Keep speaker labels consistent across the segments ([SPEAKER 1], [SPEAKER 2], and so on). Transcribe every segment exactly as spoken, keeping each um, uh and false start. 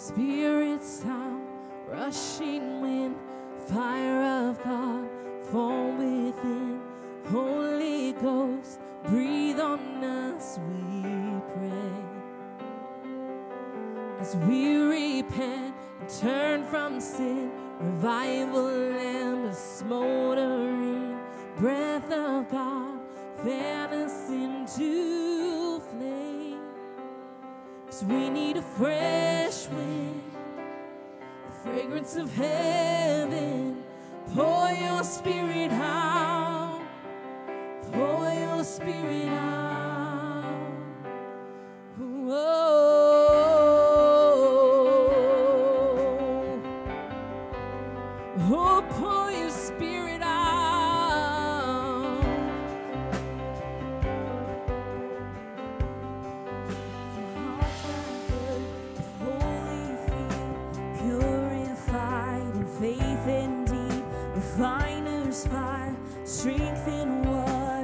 [SPEAKER 1] Spirit sound, rushing wind, fire of God, fall within. Holy Ghost, breathe on us, we pray. As we repent and turn from sin, revival and a smoldering breath of God, fan us into flame. 'Cause we need a fresh wind, the fragrance of heaven. Pour your spirit out, pour your spirit out. Whoa. Oh, pour your spirit out. For hearts that burn with holy fear, purified in faith and deep, refiner's fire, strengthen what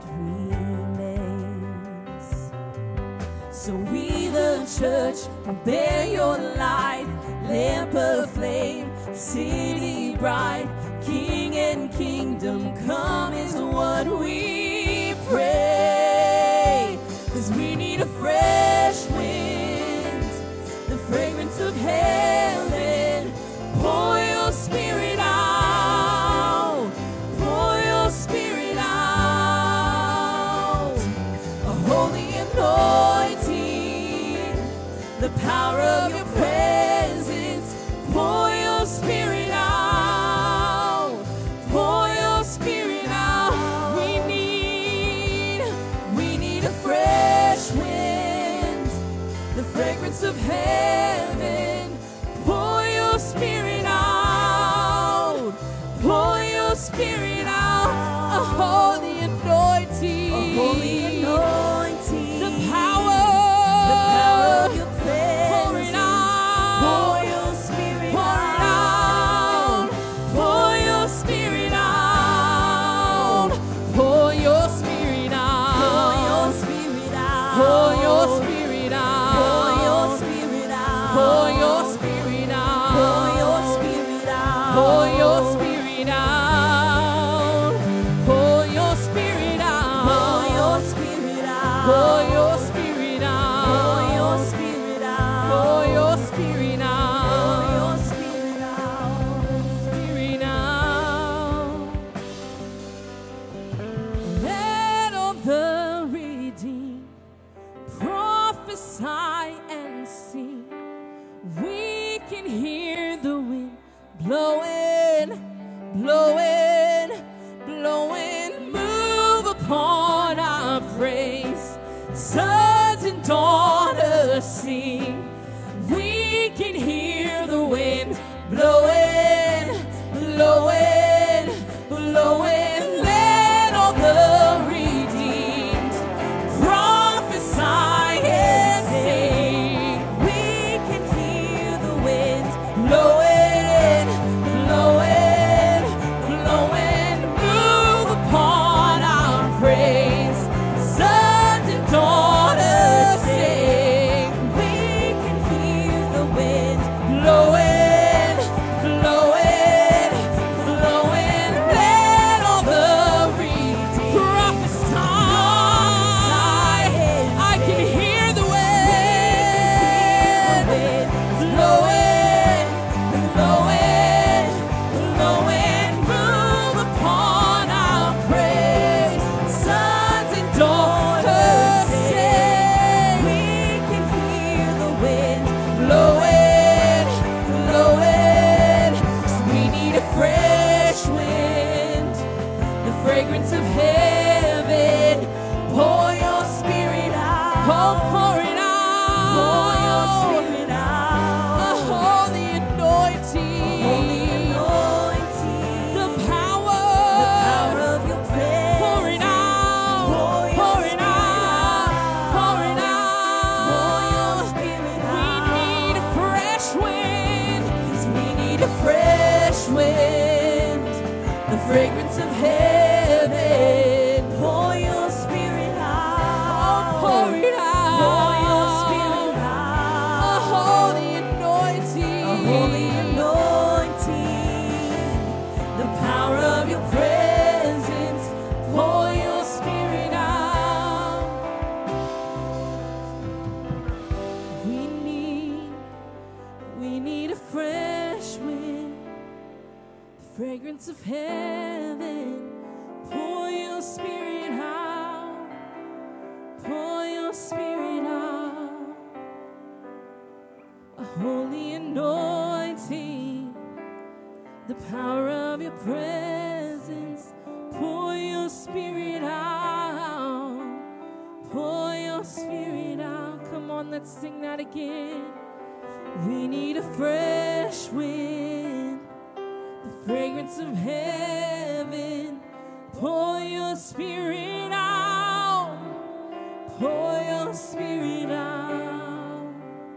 [SPEAKER 1] remains. So we, the church, will bear your light, lamp of flame, city bright, King and kingdom come is what we pray. 'Cause we need a fresh wind, the fragrance of heaven. Pour your spirit out, pour your spirit out. A holy anointing, the power of your presence. Pour your spirit out, pour your spirit out. We need, we need a fresh wind, the fragrance of heaven. Pour your spirit out, pour your spirit out. A holy anointing, a holy anointing, the power, the power of your presence. Pour it out, pour your spirit out, pour your spirit out, pour your spirit out, pour your spirit out, pour your spirit out, pour your spirit out, pour your spirit out, pour your spirit out, pour your spirit out, pour your spirit out, pour your spirit out, pour your spirit out, pour your spirit out, pour your spirit out, spirit out. Let all the redeemed prophesy and sing. We can hear the wind blowing, blowing, blowing. Move upon our praise. Sons and daughters sing. We can hear the wind blowing, blowing, blowing. Let all the redeemed prophesy and sing. We can hear the wind blowing, blowing, blowing. Move upon our praise. Sons and daughters sing. We can hear the wind blowing, blowing, blowing. Let all the redeemed prophesy. I can hear the wind blowing, blowing, blowing. Move upon our praise. Sons and daughters sing. We can hear the wind blowing, blowing. 'Cause we need a fresh wind, the fragrance of heaven. Pour your spirit out, oh, pour it out, pour your spirit out. A holy anointing, holy anointing, the power, the power of your presence. Pour it out, pour it out, pour it out. Pour your spirit out. We need a fresh wind, 'cause we need a fresh wind, the fragrance of heaven. Pour your spirit out, oh, pour it out, pour your spirit out. A holy anointing, fragrance of heaven. Pour your spirit out. Pour your spirit out. A holy anointing. The power of your presence. Pour your spirit out. Pour your spirit out. Come on, let's sing that again. We need a fresh wind, the fragrance of heaven. Pour your spirit out. Pour your spirit out.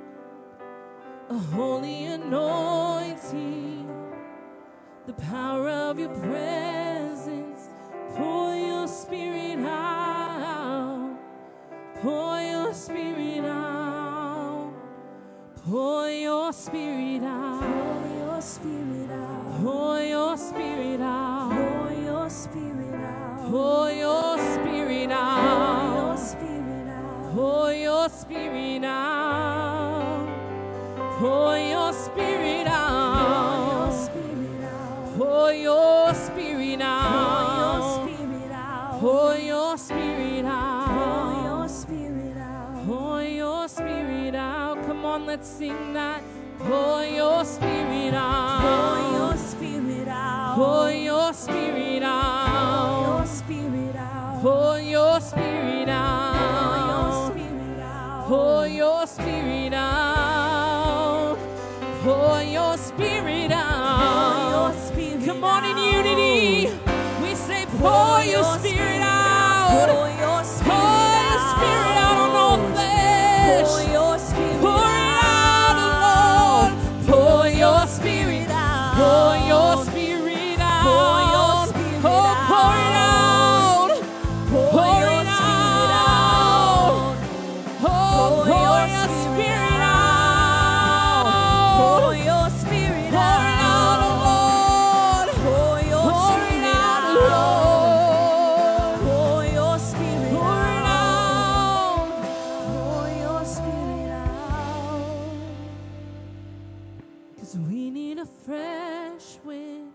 [SPEAKER 1] A holy anointing, the power of your presence. Pour your spirit out. Pour your spirit out. Pour your spirit out.
[SPEAKER 2] Pour your spirit out.
[SPEAKER 1] Pour your spirit out.
[SPEAKER 2] Pour your spirit out.
[SPEAKER 1] Pour your spirit out.
[SPEAKER 2] Pour your spirit out.
[SPEAKER 1] Pour your spirit out. Pour your spirit out. Pour your spirit out.
[SPEAKER 2] Pour your spirit out.
[SPEAKER 1] Pour your spirit out. Come on, let's sing that. Pour your spirit out.
[SPEAKER 2] Pour your spirit out.
[SPEAKER 1] Pour your spirit out.
[SPEAKER 2] Pour your spirit out.
[SPEAKER 1] Pour your spirit out. Pour your spirit out. Come on, in unity, we say, pour your spirit out.
[SPEAKER 2] Pour your
[SPEAKER 1] Pour your spirit out on all flesh.
[SPEAKER 2] Pour your spirit
[SPEAKER 1] Pour it out, Lord. Pour your spirit out. Pour your spirit out.
[SPEAKER 2] Pour your spirit
[SPEAKER 1] Oh, pour it out.
[SPEAKER 2] Pour
[SPEAKER 1] Pour
[SPEAKER 2] your
[SPEAKER 1] it
[SPEAKER 2] spirit
[SPEAKER 1] out. Oh,
[SPEAKER 2] Pour
[SPEAKER 1] pour
[SPEAKER 2] your
[SPEAKER 1] your
[SPEAKER 2] spirit
[SPEAKER 1] spirit
[SPEAKER 2] out.
[SPEAKER 1] out.
[SPEAKER 2] Pour your spirit
[SPEAKER 1] Pour it out, Lord.
[SPEAKER 2] Pour your
[SPEAKER 1] Pour it
[SPEAKER 2] spirit
[SPEAKER 1] out,
[SPEAKER 2] out.
[SPEAKER 1] Lord.
[SPEAKER 2] Pour your spirit
[SPEAKER 1] Pour it out.
[SPEAKER 2] Pour your spirit out.
[SPEAKER 1] 'Cause we need a fresh wind,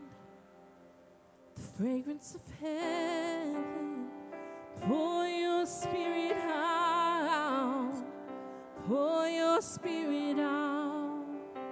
[SPEAKER 1] the fragrance of heaven. Pour your spirit out. Pour your spirit out.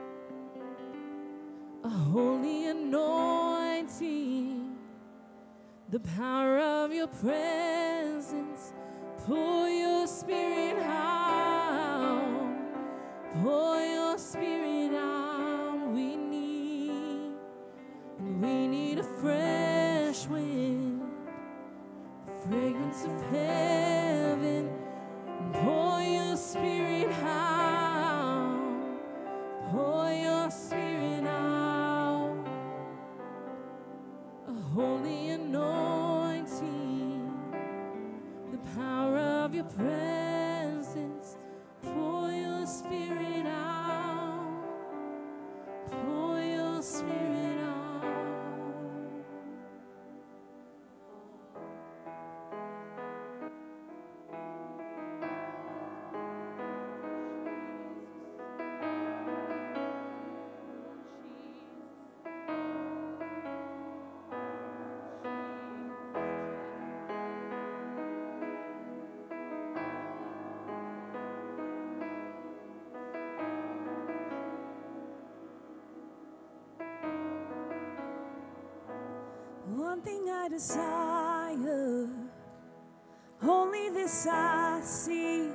[SPEAKER 1] A holy anointing, the power of your presence. Pour your spirit out. Pour your spirit out. We need, we need a fresh wind, fragrance of heaven. Pour your spirit out. Pour your spirit out. A holy anointing, the power of your presence. Pour your spirit out. Pour your spirit out.
[SPEAKER 2] One thing I desire, only this I seek,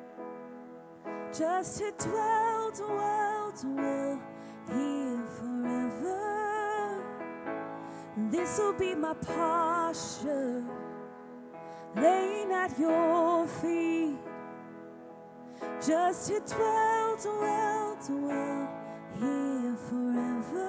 [SPEAKER 2] just to dwell, dwell, dwell here forever. This will be my posture, laying at your feet, just to dwell, dwell, dwell here forever.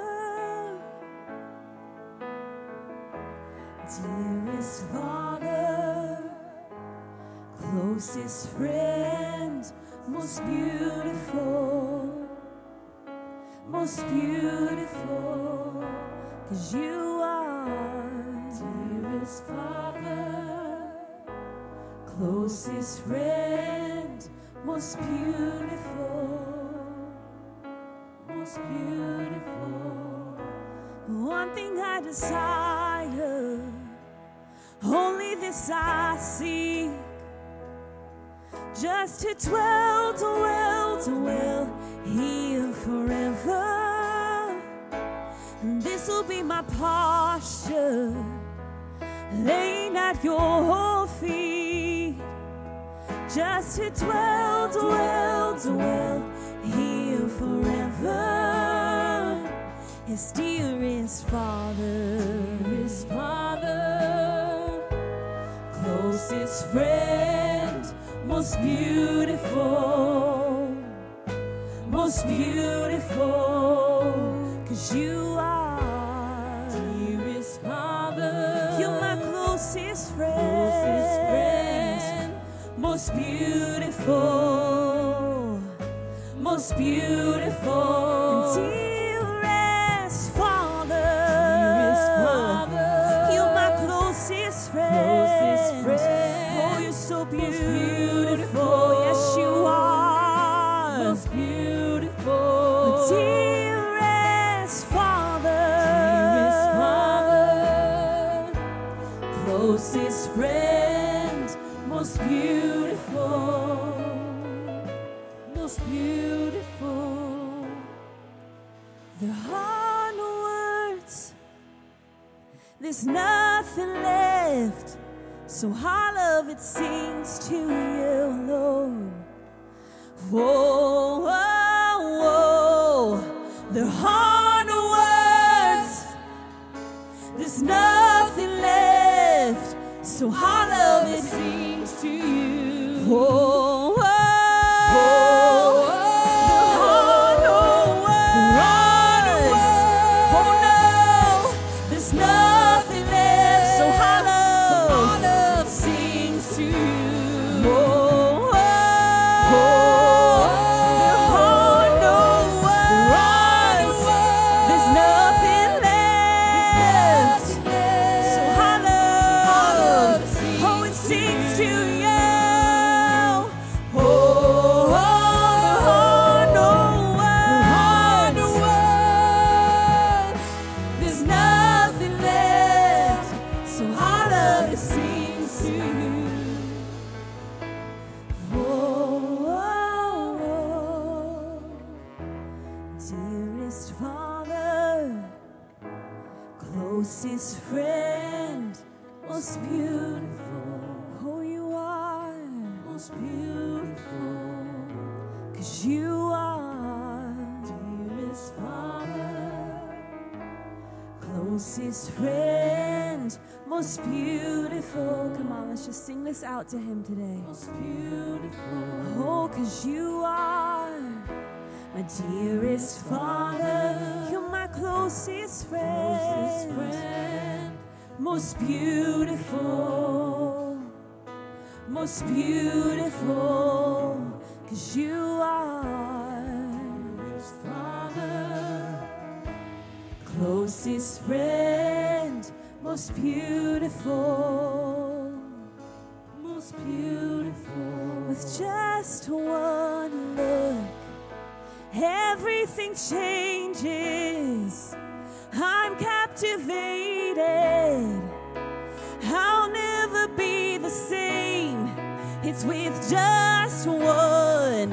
[SPEAKER 2] Dearest Father, closest friend, most beautiful, most beautiful, 'cause you are. Dearest Father, closest friend, most beautiful, most beautiful, One thing I desire, only this I seek, just to dwell, dwell, dwell here forever. And this will be my posture, laying at your feet, just to dwell, dwell, dwell here forever. His dearest Father,
[SPEAKER 1] His Father, closest friend, most beautiful, most beautiful, 'cause you are, dearest Father,
[SPEAKER 2] you're my closest friend,
[SPEAKER 1] closest friend, most beautiful, most beautiful,
[SPEAKER 2] and dearest Father,
[SPEAKER 1] dearest Father,
[SPEAKER 2] you're my closest friend,
[SPEAKER 1] closest friend,
[SPEAKER 2] oh, you're so beautiful,
[SPEAKER 1] beautiful,
[SPEAKER 2] yes you are,
[SPEAKER 1] most beautiful,
[SPEAKER 2] dearest Father,
[SPEAKER 1] dearest Father, closest friend, most beautiful, most beautiful.
[SPEAKER 2] There are no words, there's nothing left, so all of it sings to you, Lord. Whoa, whoa, whoa. There are no words, there's nothing left, so all of it
[SPEAKER 1] sings to you.
[SPEAKER 2] whoa, whoa. Dearest Father, closest friend, most beautiful, oh you are, most beautiful, 'cause you are, dearest Father, closest friend, most beautiful. Come on, let's just sing this out to him today.
[SPEAKER 1] Most beautiful,
[SPEAKER 2] oh, 'cause you are my dearest Father, you're my closest friend,
[SPEAKER 1] closest friend,
[SPEAKER 2] most beautiful, most beautiful, 'cause you are,
[SPEAKER 1] dearest Father,
[SPEAKER 2] closest friend, most beautiful,
[SPEAKER 1] most beautiful.
[SPEAKER 2] with just one look, everything changes. I'm captivated. I'll never be the same. It's with just one.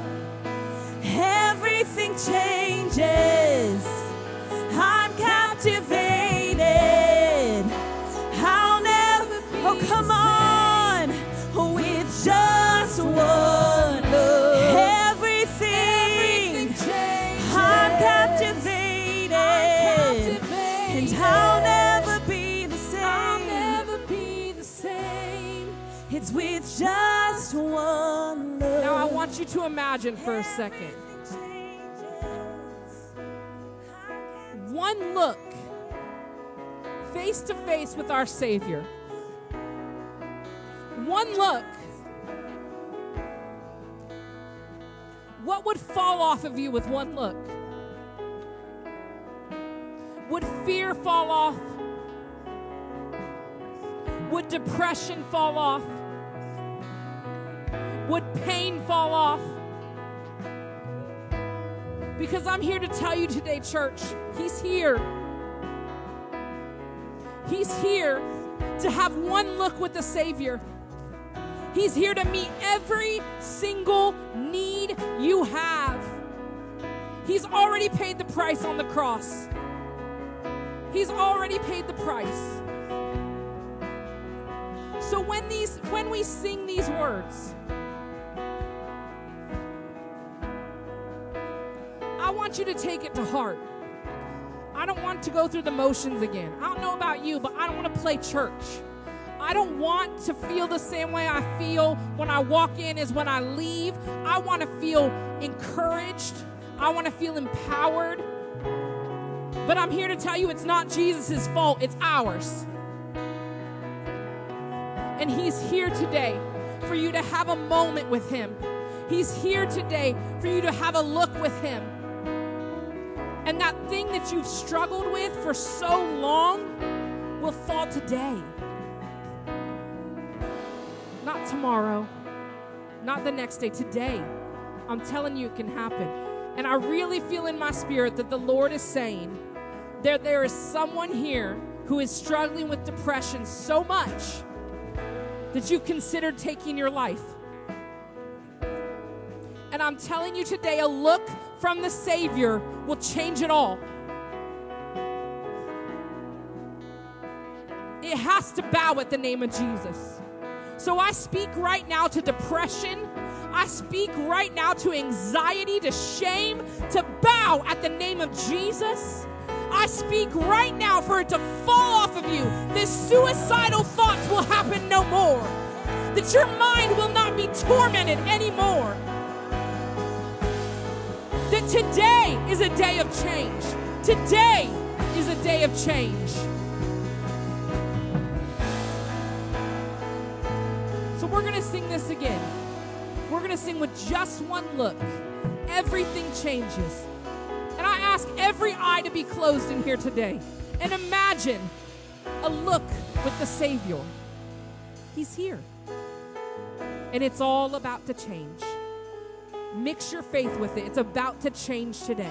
[SPEAKER 2] Everything changes. I'm captivated. I'll never be oh, come on. With just one look. Captivated, and I'll never be the same.
[SPEAKER 1] I'll never be the same.
[SPEAKER 2] It's with just one look.
[SPEAKER 1] Now I want you to imagine for a second. One look, face to face with our Savior. One look. What would fall off of you with one look? Would fear fall off? Would depression fall off? Would pain fall off? Because I'm here to tell you today, church, He's here. He's here to have one look with the Savior. He's here to meet every single need you have. He's already paid the price on the cross. He's already paid the price. So when these, when we sing these words, I want you to take it to heart. I don't want to go through the motions again. I don't know about you, but I don't want to play church. I don't want to feel the same way I feel when I walk in as when I leave. I want to feel encouraged. I want to feel empowered. But I'm here to tell you it's not Jesus' fault, it's ours. And he's here today for you to have a moment with him. He's here today for you to have a look with him. And that thing that you've struggled with for so long will fall today. Not tomorrow, not the next day, today. I'm telling you it can happen. And I really feel in my spirit that the Lord is saying that there is someone here who is struggling with depression so much that you've considered taking your life. And I'm telling you today, a look from the Savior will change it all. It has to bow at the name of Jesus. So I speak right now to depression. I speak right now to anxiety, to shame, to bow at the name of Jesus. I speak right now for it to fall off of you. This suicidal thoughts will happen no more. That your mind will not be tormented anymore. That today is a day of change. Today is a day of change. So we're going to sing this again. We're going to sing with just one look. Everything changes. And I ask every eye to be closed in here today. And imagine a look with the Savior. He's here. And it's all about to change. Mix your faith with it. It's about to change today.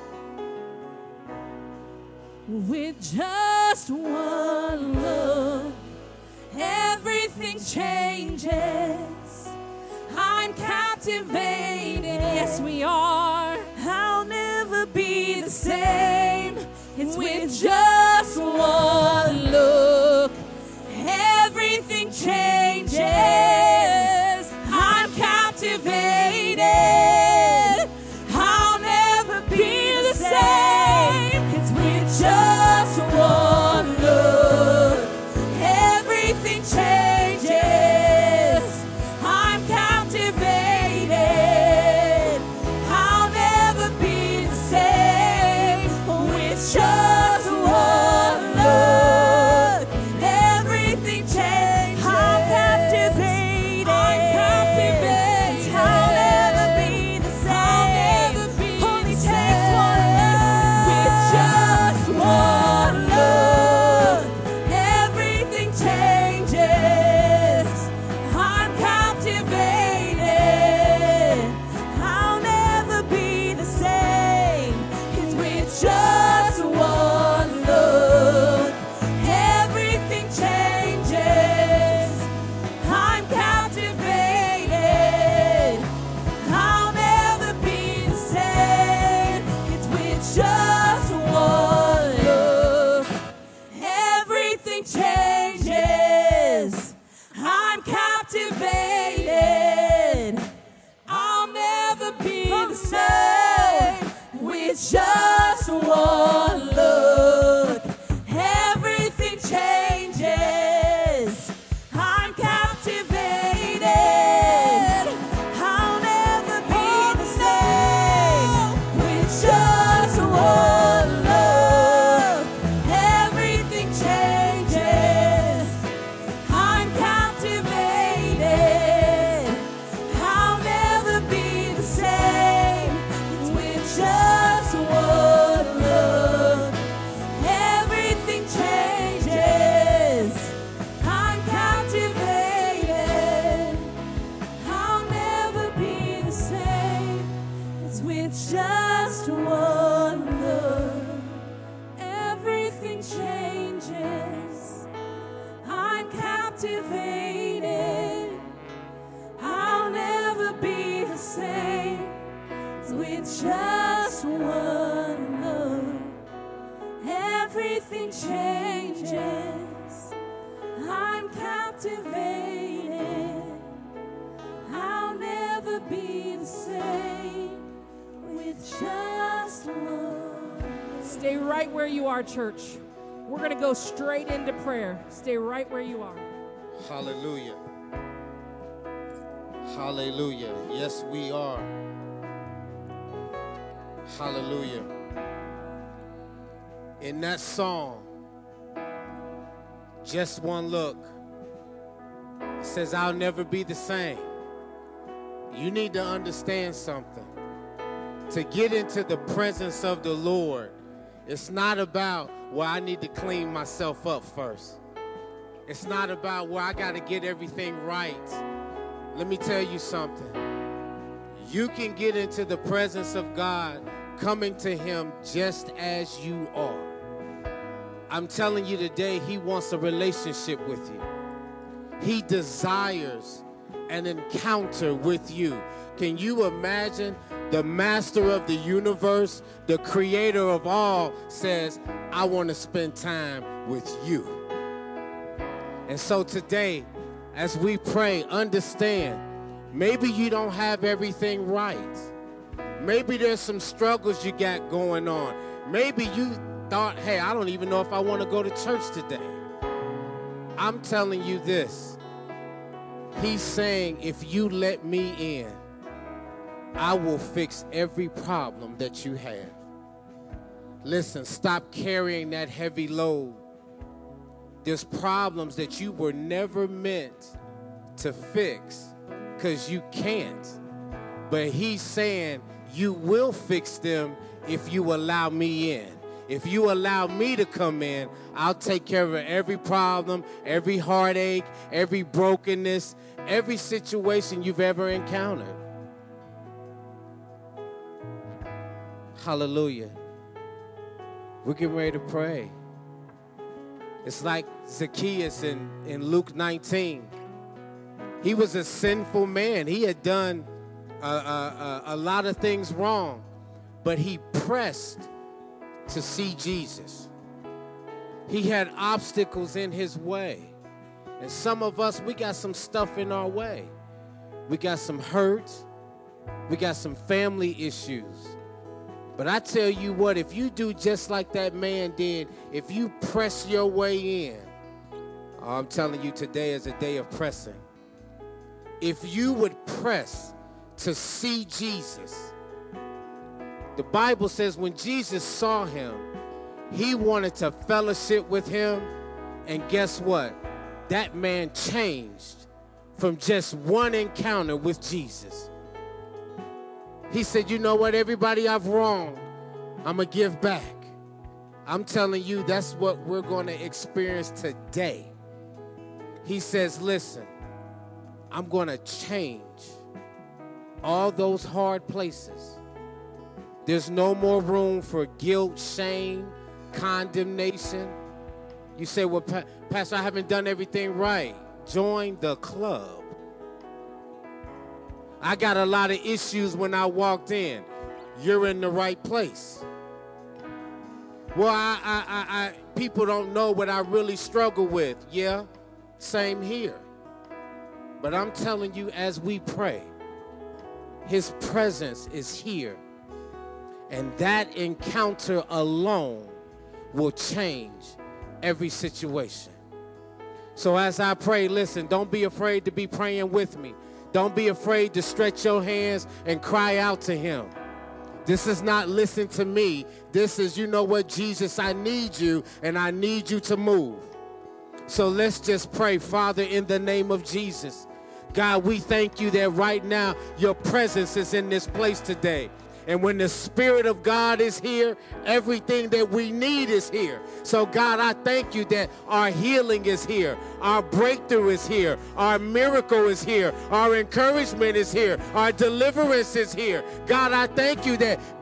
[SPEAKER 1] With just one look, everything changes. I'm captivated. Yes, we are. I'll never be the same. It's with just one look, everything changes. I'm captivated. I'll never be the same. It's with just one look, everything changes. I'm captivated. I'll never be the same with just one look.
[SPEAKER 2] captivated. I'll never be the same with just one look. Everything changes. I'm captivated. I'll never be the same with just one.
[SPEAKER 1] Stay right where you are, church. We're going to go straight into prayer. Stay right where you are.
[SPEAKER 3] Hallelujah. Hallelujah. Yes, we are. Hallelujah. In that song, just one look, it says, I'll never be the same. You need to understand something. To get into the presence of the Lord, it's not about, well, I need to clean myself up first. It's not about, well, I got to get everything right. Let me tell you something. You can get into the presence of God coming to him just as you are. I'm telling you today, he wants a relationship with you. He desires an encounter with you. Can you imagine the master of the universe, the creator of all, says, I want to spend time with you. And so today, as we pray, understand, maybe you don't have everything right. Maybe there's some struggles you got going on. Maybe you thought, hey, I don't even know if I want to go to church today. I'm telling you this. He's saying, if you let me in, I will fix every problem that you have. Listen, stop carrying that heavy load. There's problems that you were never meant to fix because you can't. But he's saying you will fix them if you allow me in. If you allow me to come in, I'll take care of every problem, every heartache, every brokenness, every situation you've ever encountered. Hallelujah. We're getting ready to pray. It's like Zacchaeus in, in Luke nineteen. He was a sinful man. He had done a, a, a, a lot of things wrong, but he pressed to see Jesus. He had obstacles in his way. And some of us, we got some stuff in our way. We got some hurt. We got some family issues. But I tell you what, if you do just like that man did, if you press your way in, I'm telling you, today is a day of pressing. If you would press to see Jesus, the Bible says when Jesus saw him, he wanted to fellowship with him. And guess what? That man changed from just one encounter with Jesus. He said, you know what, everybody I've wronged, I'm going to give back. I'm telling you, that's what we're going to experience today. He says, listen, I'm going to change all those hard places. There's no more room for guilt, shame, condemnation. You say, well, pa- Pastor, I haven't done everything right. Join the club. I got a lot of issues when I walked in. You're in the right place. Well, I, I, I, I, people don't know what I really struggle with. Yeah, same here. But I'm telling you, as we pray, his presence is here. And that encounter alone will change every situation. So as I pray, listen, don't be afraid to be praying with me. Don't be afraid to stretch your hands and cry out to him. This is not listen to me. This is, you know what, Jesus, I need you, and I need you to move. So let's just pray. Father, in the name of Jesus, God, we thank you that right now your presence is in this place today. And when the Spirit of God is here, everything that we need is here. So, God, I thank you that our healing is here. Our breakthrough is here. Our miracle is here. Our encouragement is here. Our deliverance is here. God, I thank you that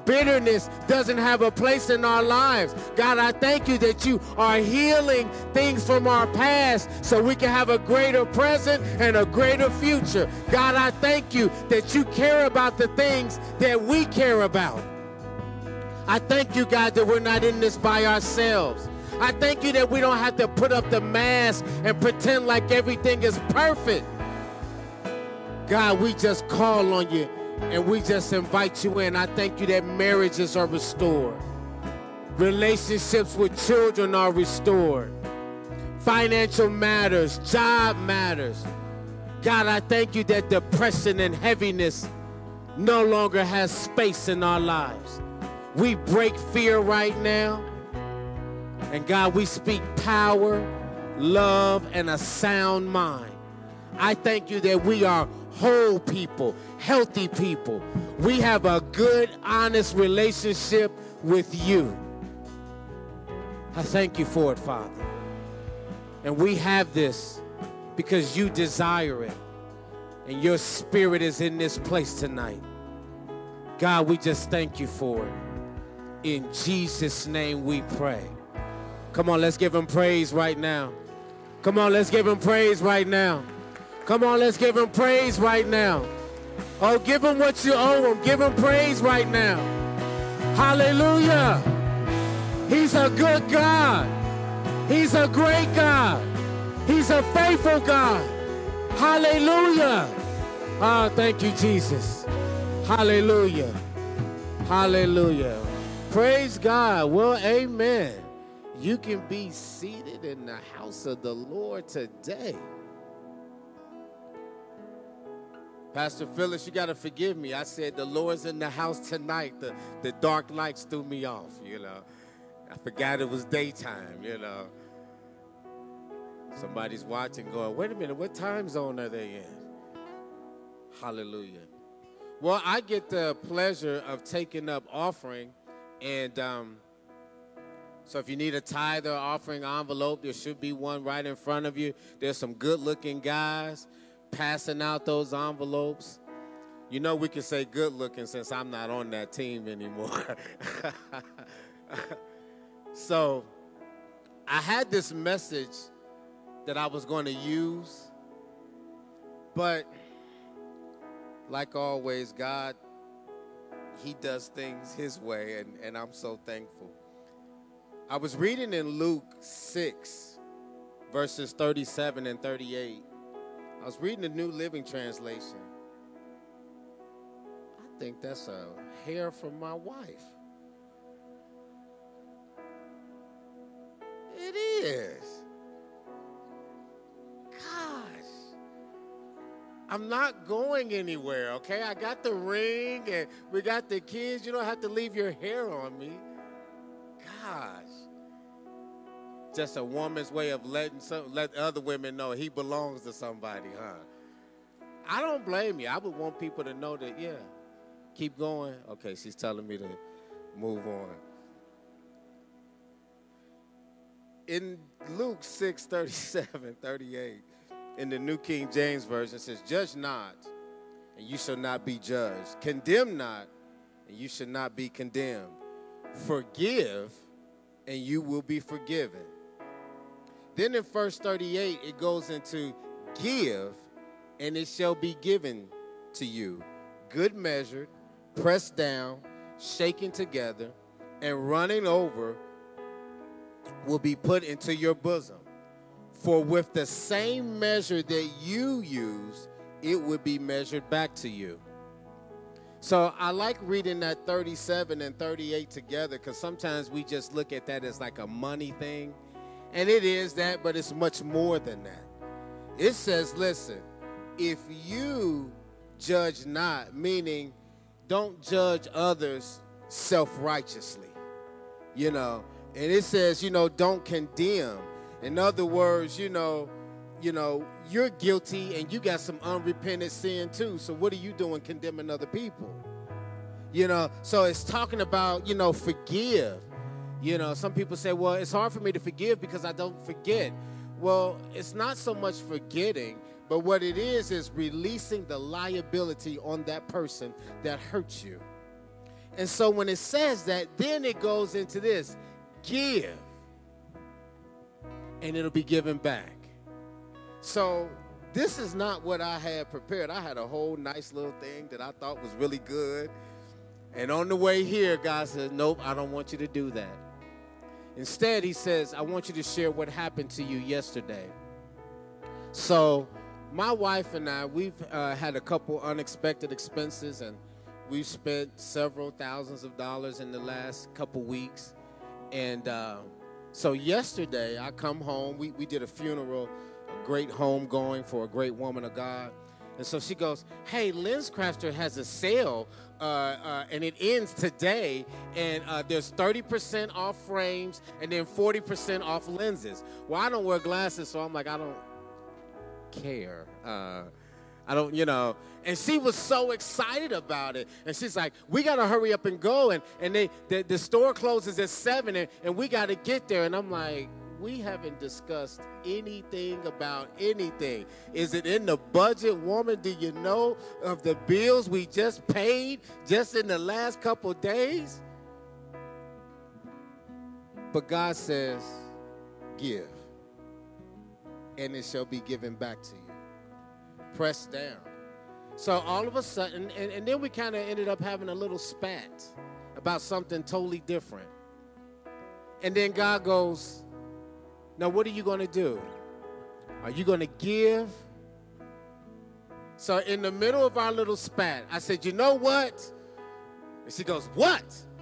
[SPEAKER 3] bitterness doesn't have a place in our lives. God, I thank you that you are healing things from our past so we can have a greater present and a greater future. God, I thank you that you care about the things that we care about. I thank you, God, that we're not in this by ourselves. I thank you that we don't have to put up the mask and pretend like everything is perfect. God, we just call on you and we just invite you in. I thank you that marriages are restored. Relationships with children are restored. Financial matters, job matters. God, I thank you that depression and heaviness no longer has space in our lives. We break fear right now. And God, we speak power, love, and a sound mind. I thank you that we are whole people, healthy people. We have a good, honest relationship with you. I thank you for it, Father. And we have this because you desire it. And your spirit is in this place tonight. God, we just thank you for it. In Jesus' name we pray. Come on, let's give him praise right now. Come on, let's give him praise right now. Come on, let's give him praise right now. Oh, give him what you owe him. Give him praise right now. Hallelujah. He's a good God. He's a great God. He's a faithful God. Hallelujah. Ah, thank you, Jesus. Hallelujah. Hallelujah. Praise God. Well, amen. You can be seated in the house of the Lord today. Pastor Phyllis, you got to forgive me. I said the Lord's in the house tonight. The, the dark lights threw me off, you know. I forgot it was daytime, you know. Somebody's watching going, wait a minute, what time zone are they in? Hallelujah. Well, I get the pleasure of taking up offering, and um, so if you need a tithe or offering envelope, there should be one right in front of you. There's some good-looking guys passing out those envelopes. You know we can say good-looking since I'm not on that team anymore. So I had this message that I was going to use, but like always, God, he does things his way, and, and I'm so thankful. I was reading in Luke six, verses thirty-seven and thirty-eight. I was reading the New Living Translation. I think that's a hair from my wife. It is. Gosh. I'm not going anywhere, okay? I got the ring and we got the kids. You don't have to leave your hair on me. Gosh. Just a woman's way of letting some, let other women know he belongs to somebody, huh? I don't blame you. I would want people to know that, yeah, keep going. Okay, she's telling me to move on. In Luke six, thirty-seven, thirty-eight, in the New King James Version, it says, judge not, and you shall not be judged. Condemn not, and you shall not be condemned. Forgive, and you will be forgiven. Then in verse thirty-eight, it goes into give, and it shall be given to you. Good measured, pressed down, shaken together, and running over will be put into your bosom. For with the same measure that you use, it will be measured back to you. So I like reading that thirty-seven and thirty-eight together because sometimes we just look at that as like a money thing. And it is that, but it's much more than that. It says, listen, if you judge not, meaning don't judge others self-righteously, you know. And it says, you know, don't condemn. In other words, you know, you know, you're guilty and you got some unrepentant sin too. So what are you doing condemning other people? You know, so it's talking about, you know, forgive. You know, some people say, well, it's hard for me to forgive because I don't forget. Well, it's not so much forgetting, but what it is is releasing the liability on that person that hurts you. And so when it says that, then it goes into this, give, and it'll be given back. So this is not what I had prepared. I had a whole nice little thing that I thought was really good. And on the way here, God says, nope, I don't want you to do that. Instead, he says, I want you to share what happened to you yesterday. So my wife and I, we've uh, had a couple unexpected expenses, and we've spent several thousands of dollars in the last couple weeks. And uh, so yesterday, I come home. We, we did a funeral, a great homegoing for a great woman of God. And so she goes, hey, LensCrafter has a sale, uh, uh, and it ends today, and uh, there's thirty percent off frames and then forty percent off lenses. Well, I don't wear glasses, so I'm like, I don't care. Uh, I don't, you know. And she was so excited about it. And she's like, we got to hurry up and go. And, and they, the, the store closes at seven, and, and we got to get there. And I'm like, we haven't discussed anything about anything. Is it in the budget, woman? Do you know of the bills we just paid just in the last couple days? But God says, give, and it shall be given back to you. Pressed down. So all of a sudden, and, and then we kind of ended up having a little spat about something totally different. And then God goes, now what are you going to do? Are you going to give? So in the middle of our little spat, I said, you know what? And she goes, what?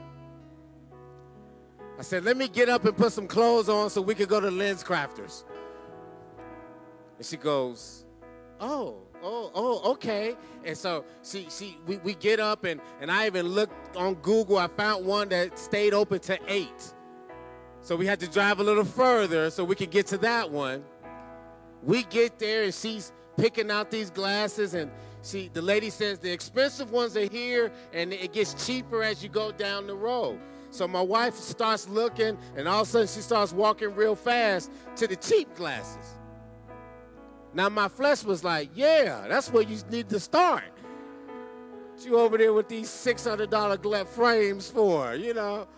[SPEAKER 3] I said, let me get up and put some clothes on so we could go to LensCrafters. And she goes, oh, oh, oh, okay. And so she, she, we, we get up, and, and I even looked on Google. I found one that stayed open to eight. So we had to drive a little further so we could get to that one. We get there, and she's picking out these glasses, and she, the lady says the expensive ones are here, and it gets cheaper as you go down the road. So my wife starts looking, and all of a sudden she starts walking real fast to the cheap glasses. Now my flesh was like, yeah, that's where you need to start. What you over there with these six hundred dollars glass frames for, you know?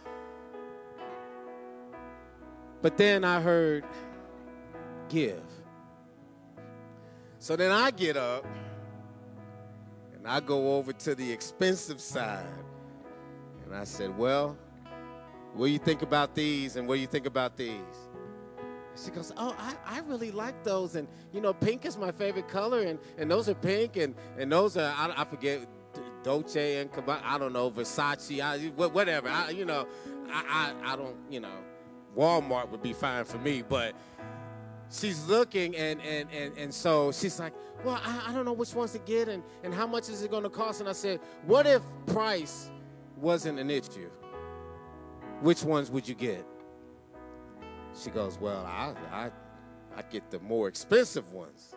[SPEAKER 3] But then I heard, give. So then I get up, and I go over to the expensive side. And I said, well, what do you think about these, and what do you think about these? She goes, oh, I, I really like those. And, you know, pink is my favorite color, and, and those are pink, and, and those are, I, I forget, Dolce and Gabbana, I don't know, Versace, I, whatever. I, you know, I, I, I don't, you know, Walmart would be fine for me. But she's looking, and and, and, and so she's like, well, I, I don't know which ones to get, and, and how much is it going to cost? And I said, what if price wasn't an issue? Which ones would you get? She goes, well, I, I, I get the more expensive ones.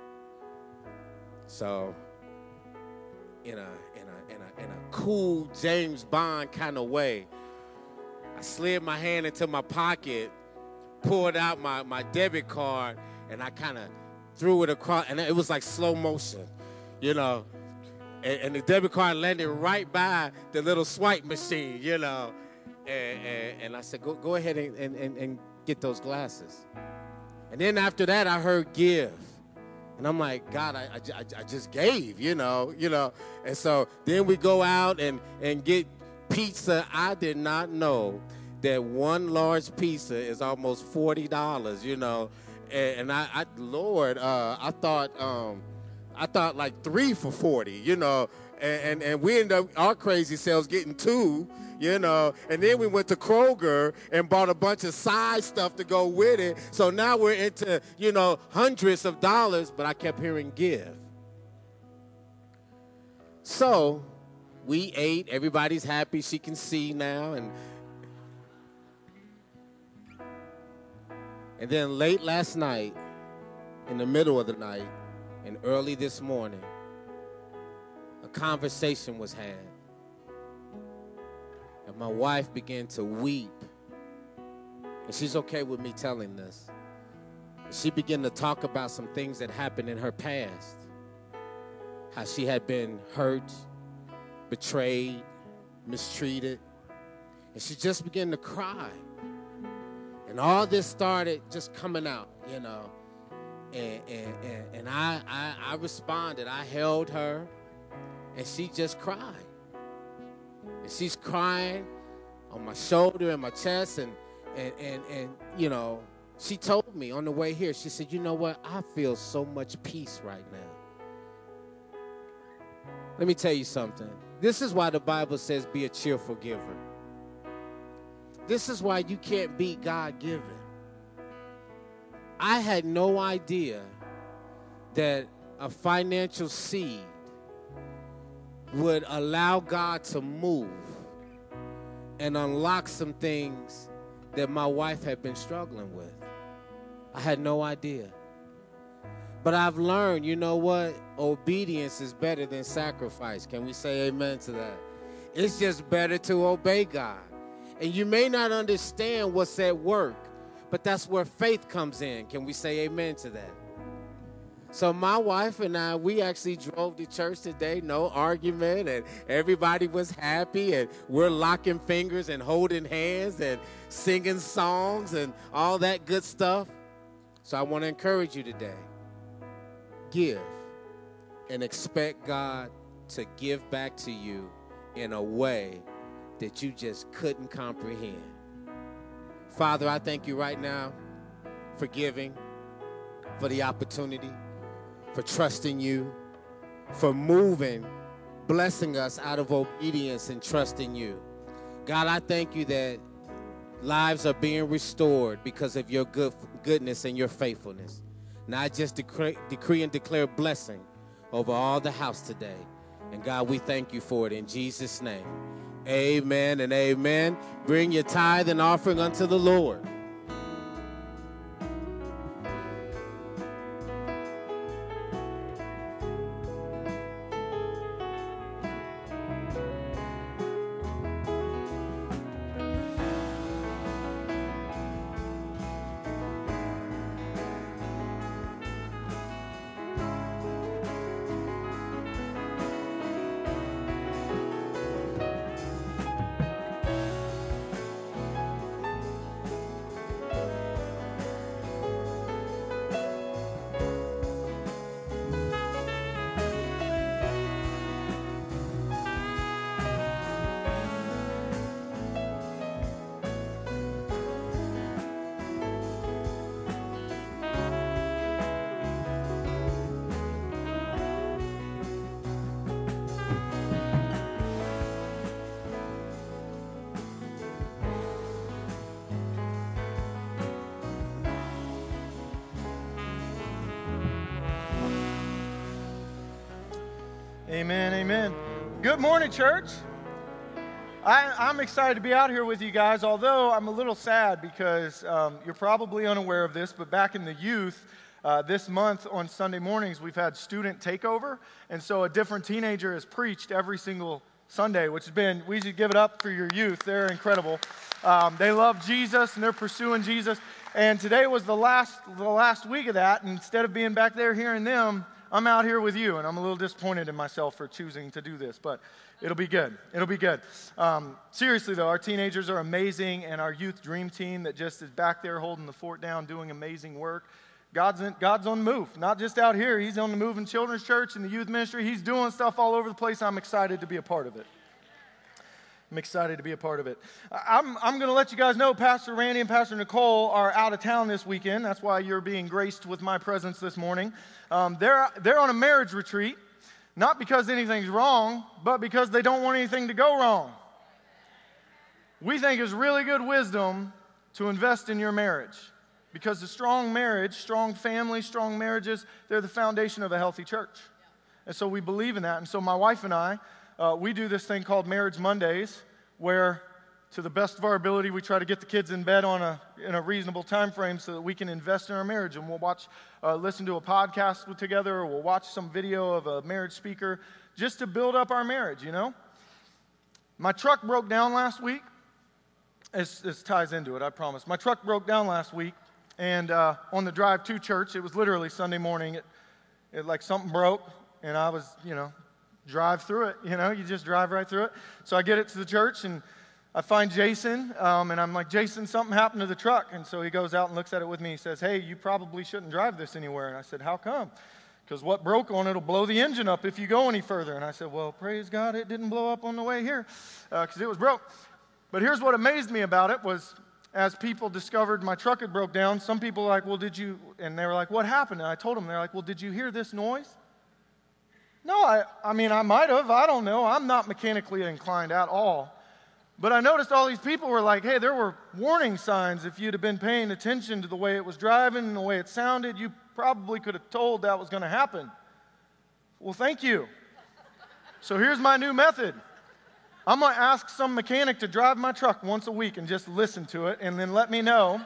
[SPEAKER 3] So in a, in a, in a, in a cool James Bond kind of way, I slid my hand into my pocket, pulled out my, my debit card, and I kind of threw it across, and it was like slow motion, you know. And, and the debit card landed right by the little swipe machine, you know. And, and, and I said, go, go ahead and, and, and get those glasses. And then after that, I heard give. And I'm like, God, I, I, I just gave, you know, you know. And so then we go out and, and get pizza. I did not know that one large pizza is almost forty dollars, you know. And, and I, I, Lord, uh, I thought, um, I thought like three for forty, you know. And, and, and we ended up, our crazy selves getting two, you know. And then we went to Kroger and bought a bunch of side stuff to go with it. So now we're into, you know, hundreds of dollars, but I kept hearing give. So we ate. Everybody's happy. She can see now. And, and then late last night, in the middle of the night, and early this morning, a conversation was had. And my wife began to weep. And she's okay with me telling this. She began to talk about some things that happened in her past. How she had been hurt, betrayed, mistreated, And she just began to cry. And all this started just coming out, you know. And, and, and, and I, I, I responded. I held her, and she just cried. And she's crying on my shoulder and my chest. And, and, and, and, you know, she told me on the way here, she said, you know what? I feel so much peace right now. Let me tell you something. This is why the Bible says be a cheerful giver. This is why you can't beat God-given. I had no idea that a financial seed would allow God to move and unlock some things that my wife had been struggling with. I had no idea. But I've learned, you know what? Obedience is better than sacrifice. Can we say amen to that? It's just better to obey God. And you may not understand what's at work, but that's where faith comes in. Can we say amen to that? So my wife and I, we actually drove to church today, no argument, and everybody was happy, and we're locking fingers and holding hands and singing songs and all that good stuff. So I want to encourage you today. Give and expect God to give back to you in a way that you just couldn't comprehend. Father, I thank you right now for giving, for the opportunity, for trusting you, for moving, blessing us out of obedience and trusting you. God, I thank you that lives are being restored because of your good, goodness and your faithfulness. Now I just decree, decree and declare blessing over all the house today. And God, we thank you for it in Jesus' name. Amen and amen. Bring your tithe and offering unto the Lord.
[SPEAKER 4] Amen, amen. Good morning, church. I, I'm excited to be out here with you guys, although I'm a little sad because um, you're probably unaware of this, but back in the youth, uh, this month on Sunday mornings, we've had student takeover, and so a different teenager has preached every single Sunday, which has been, we should give it up for your youth. They're incredible. Um, they love Jesus, and they're pursuing Jesus, and today was the last, the last week of that, and instead of being back there hearing them, I'm out here with you, and I'm a little disappointed in myself for choosing to do this, but it'll be good. It'll be good. Um, seriously, though, our teenagers are amazing, and our youth dream team that just is back there holding the fort down, doing amazing work. God's, in, God's on the move, not just out here. He's on the move in Children's Church and the youth ministry. He's doing stuff all over the place. I'm excited to be a part of it. I'm excited to be a part of it. I'm, I'm going to let you guys know Pastor Randy and Pastor Nicole are out of town this weekend. That's why you're being graced with my presence this morning. Um, they're, they're on a marriage retreat, not because anything's wrong, but because they don't want anything to go wrong. We think it's really good wisdom to invest in your marriage because a strong marriage, strong family, strong marriages, they're the foundation of a healthy church. And so we believe in that. And so my wife and I, Uh, we do this thing called Marriage Mondays, where to the best of our ability, we try to get the kids in bed on a in a reasonable time frame so that we can invest in our marriage. And we'll watch, uh, listen to a podcast together, or we'll watch some video of a marriage speaker just to build up our marriage, you know? My truck broke down last week. This, this ties into it, I promise. My truck broke down last week, and uh, on the drive to church, it was literally Sunday morning. It, it like something broke, and I was, you know, drive through it, you know, you just drive right through it. So I get it to the church, and I find Jason, um, and I'm like, Jason, something happened to the truck. And so he goes out and looks at it with me. He says, hey, you probably shouldn't drive this anywhere. And I said, how come? Because what broke on it will blow the engine up if you go any further. And I said, well, praise God, it didn't blow up on the way here because uh, it was broke. But here's what amazed me about it was as people discovered my truck had broke down, some people were like, well, did you, and they were like, what happened? And I told them, they're like, well, did you hear this noise? No, I, I mean, I might have. I don't know. I'm not mechanically inclined at all. But I noticed all these people were like, hey, there were warning signs. If you'd have been paying attention to the way it was driving and the way it sounded, you probably could have told that was going to happen. Well, thank you. So here's my new method. I'm going to ask some mechanic to drive my truck once a week and just listen to it and then let me know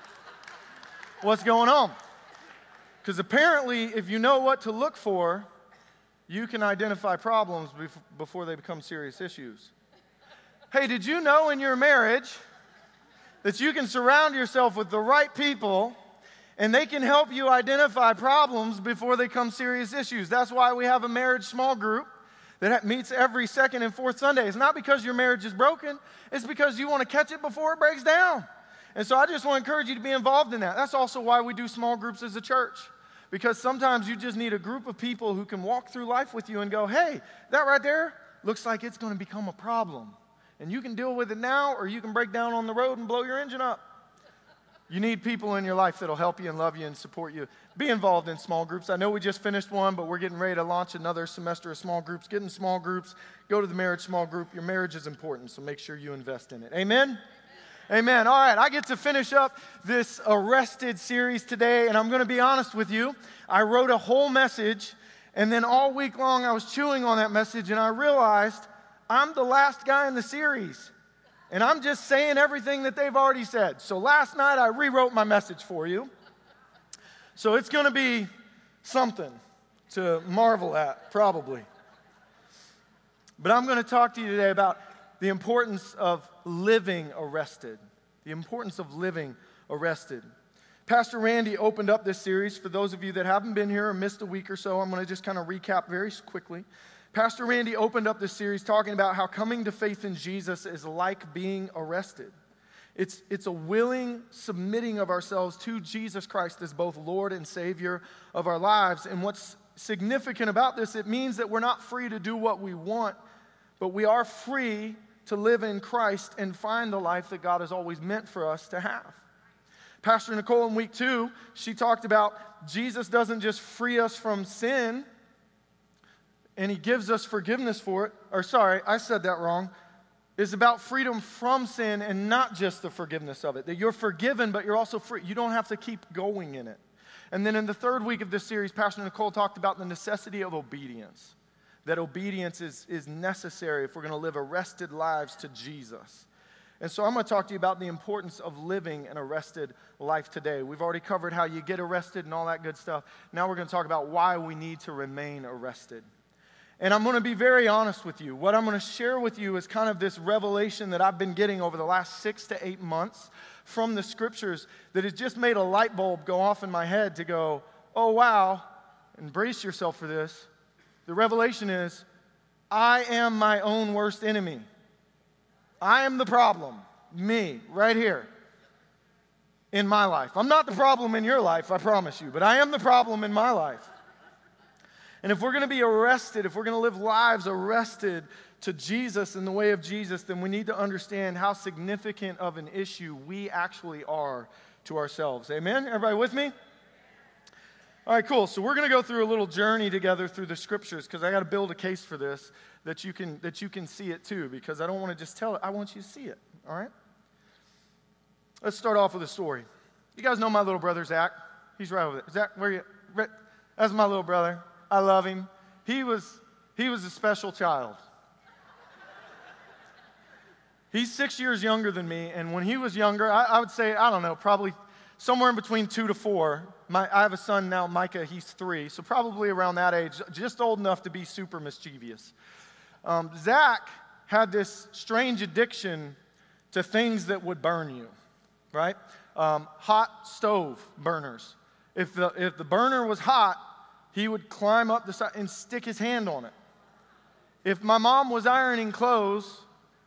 [SPEAKER 4] what's going on. Because apparently, if you know what to look for, you can identify problems bef- before they become serious issues. Hey, did you know in your marriage that you can surround yourself with the right people and they can help you identify problems before they become serious issues? That's why we have a marriage small group that meets every second and fourth Sunday. It's not because your marriage is broken. It's because you want to catch it before it breaks down. And so I just want to encourage you to be involved in that. That's also why we do small groups as a church. Because sometimes you just need a group of people who can walk through life with you and go, hey, that right there looks like it's going to become a problem. And you can deal with it now, or you can break down on the road and blow your engine up. You need people in your life that'll help you and love you and support you. Be involved in small groups. I know we just finished one, but we're getting ready to launch another semester of small groups. Get in small groups. Go to the marriage small group. Your marriage is important, so make sure you invest in it. Amen? Amen. All right, I get to finish up this Arrested series today, and I'm going to be honest with you. I wrote a whole message, and then all week long I was chewing on that message, and I realized I'm the last guy in the series, and I'm just saying everything that they've already said. So last night I rewrote my message for you. So it's going to be something to marvel at, probably. But I'm going to talk to you today about the importance of living arrested. The importance of living arrested. Pastor Randy opened up this series. For those of you that haven't been here or missed a week or so, I'm going to just kind of recap very quickly. Pastor Randy opened up this series talking about how coming to faith in Jesus is like being arrested. It's, it's a willing submitting of ourselves to Jesus Christ as both Lord and Savior of our lives. And what's significant about this, it means that we're not free to do what we want, but we are free to live in Christ and find the life that God has always meant for us to have. Pastor Nicole in week two, she talked about Jesus doesn't just free us from sin, and he gives us forgiveness for it. Or sorry, I said that wrong. It's about freedom from sin and not just the forgiveness of it. That you're forgiven, but you're also free. You don't have to keep going in it. And then in the third week of this series, Pastor Nicole talked about the necessity of obedience. That obedience is, is necessary if we're going to live arrested lives to Jesus. And so I'm going to talk to you about the importance of living an arrested life today. We've already covered how you get arrested and all that good stuff. Now we're going to talk about why we need to remain arrested. And I'm going to be very honest with you. What I'm going to share with you is kind of this revelation that I've been getting over the last six to eight months from the scriptures that has just made a light bulb go off in my head to go, oh, wow, and brace yourself for this. The revelation is, I am my own worst enemy. I am the problem, me, right here in my life. I'm not the problem in your life, I promise you, but I am the problem in my life. And if we're going to be arrested, if we're going to live lives arrested to Jesus in the way of Jesus, then we need to understand how significant of an issue we actually are to ourselves. Amen? Everybody with me? All right, cool. So we're going to go through a little journey together through the scriptures because I got to build a case for this that you can that you can see it too, because I don't want to just tell it. I want you to see it. All right? Let's start off with a story. You guys know my little brother Zach? He's right over there. Zach, where are you? Right. That's my little brother. I love him. He was he was a special child. He's six years younger than me, and when he was younger, I, I would say, I don't know, probably somewhere in between two to four. My, I have a son now, Micah, he's three, so probably around that age, just old enough to be super mischievous. Um, Zach had this strange addiction to things that would burn you, right? Um, hot stove burners. If the, if the burner was hot, he would climb up the side and stick his hand on it. If my mom was ironing clothes,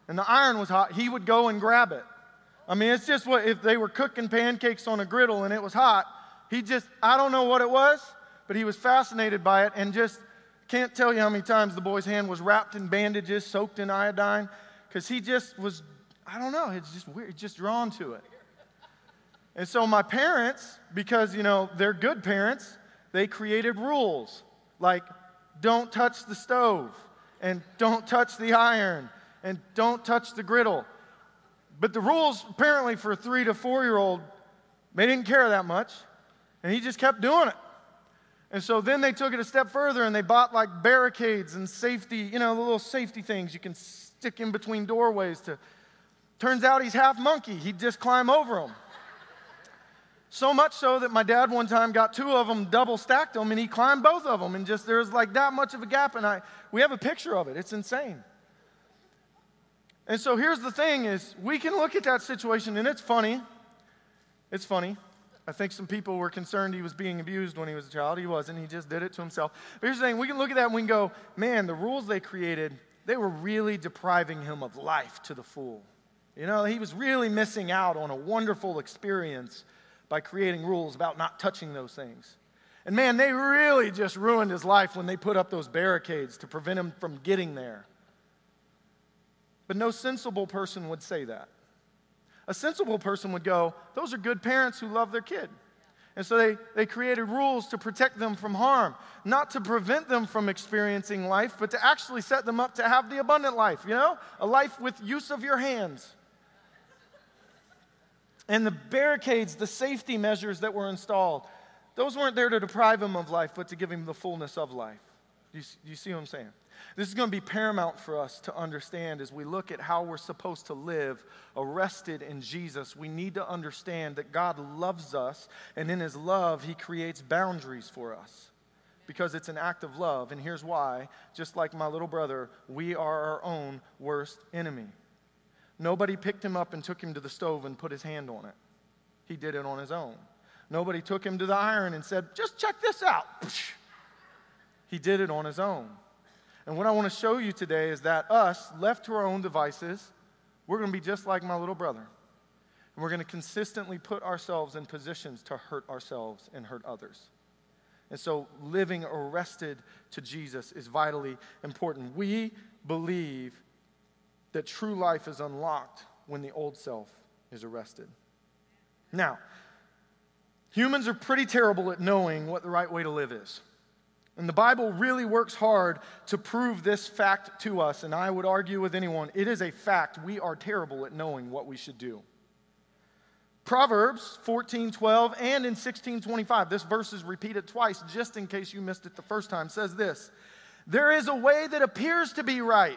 [SPEAKER 4] and the iron was hot, he would go and grab it. I mean, it's just what, if they were cooking pancakes on a griddle and it was hot, he just, I don't know what it was, but he was fascinated by it and just can't tell you how many times the boy's hand was wrapped in bandages, soaked in iodine, because he just was, I don't know, it's just weird, just drawn to it. And so my parents, because, you know, they're good parents, they created rules like don't touch the stove and don't touch the iron and don't touch the griddle. But the rules, apparently for a three to four-year-old, they didn't care that much, and he just kept doing it. And so then they took it a step further, and they bought like barricades and safety, you know, the little safety things you can stick in between doorways to. Turns out he's half monkey. He'd just climb over them. So much so that my dad one time got two of them, double stacked them, and he climbed both of them, and just there was like that much of a gap, and I we have a picture of it. It's insane. And so here's the thing is, we can look at that situation, and it's funny. It's funny. I think some people were concerned he was being abused when he was a child. He wasn't. He just did it to himself. But here's the thing. We can look at that and we can go, man, the rules they created, they were really depriving him of life to the full. You know, he was really missing out on a wonderful experience by creating rules about not touching those things. And man, they really just ruined his life when they put up those barricades to prevent him from getting there. But no sensible person would say that. A sensible person would go, those are good parents who love their kid. And so they, they created rules to protect them from harm, not to prevent them from experiencing life, but to actually set them up to have the abundant life, you know? A life with use of your hands. And the barricades, the safety measures that were installed, those weren't there to deprive him of life, but to give him the fullness of life. Do you, do you see what I'm saying? This is going to be paramount for us to understand as we look at how we're supposed to live arrested in Jesus. We need to understand that God loves us, and in his love, he creates boundaries for us because it's an act of love. And here's why. Just like my little brother, we are our own worst enemy. Nobody picked him up and took him to the stove and put his hand on it. He did it on his own. Nobody took him to the iron and said, just check this out. He did it on his own. And what I want to show you today is that us, left to our own devices, we're going to be just like my little brother. And we're going to consistently put ourselves in positions to hurt ourselves and hurt others. And so living arrested to Jesus is vitally important. We believe that true life is unlocked when the old self is arrested. Now, humans are pretty terrible at knowing what the right way to live is. And the Bible really works hard to prove this fact to us. And I would argue with anyone, it is a fact. We are terrible at knowing what we should do. Proverbs fourteen twelve and in sixteen twenty-five, this verse is repeated twice just in case you missed it the first time, says this: there is a way that appears to be right.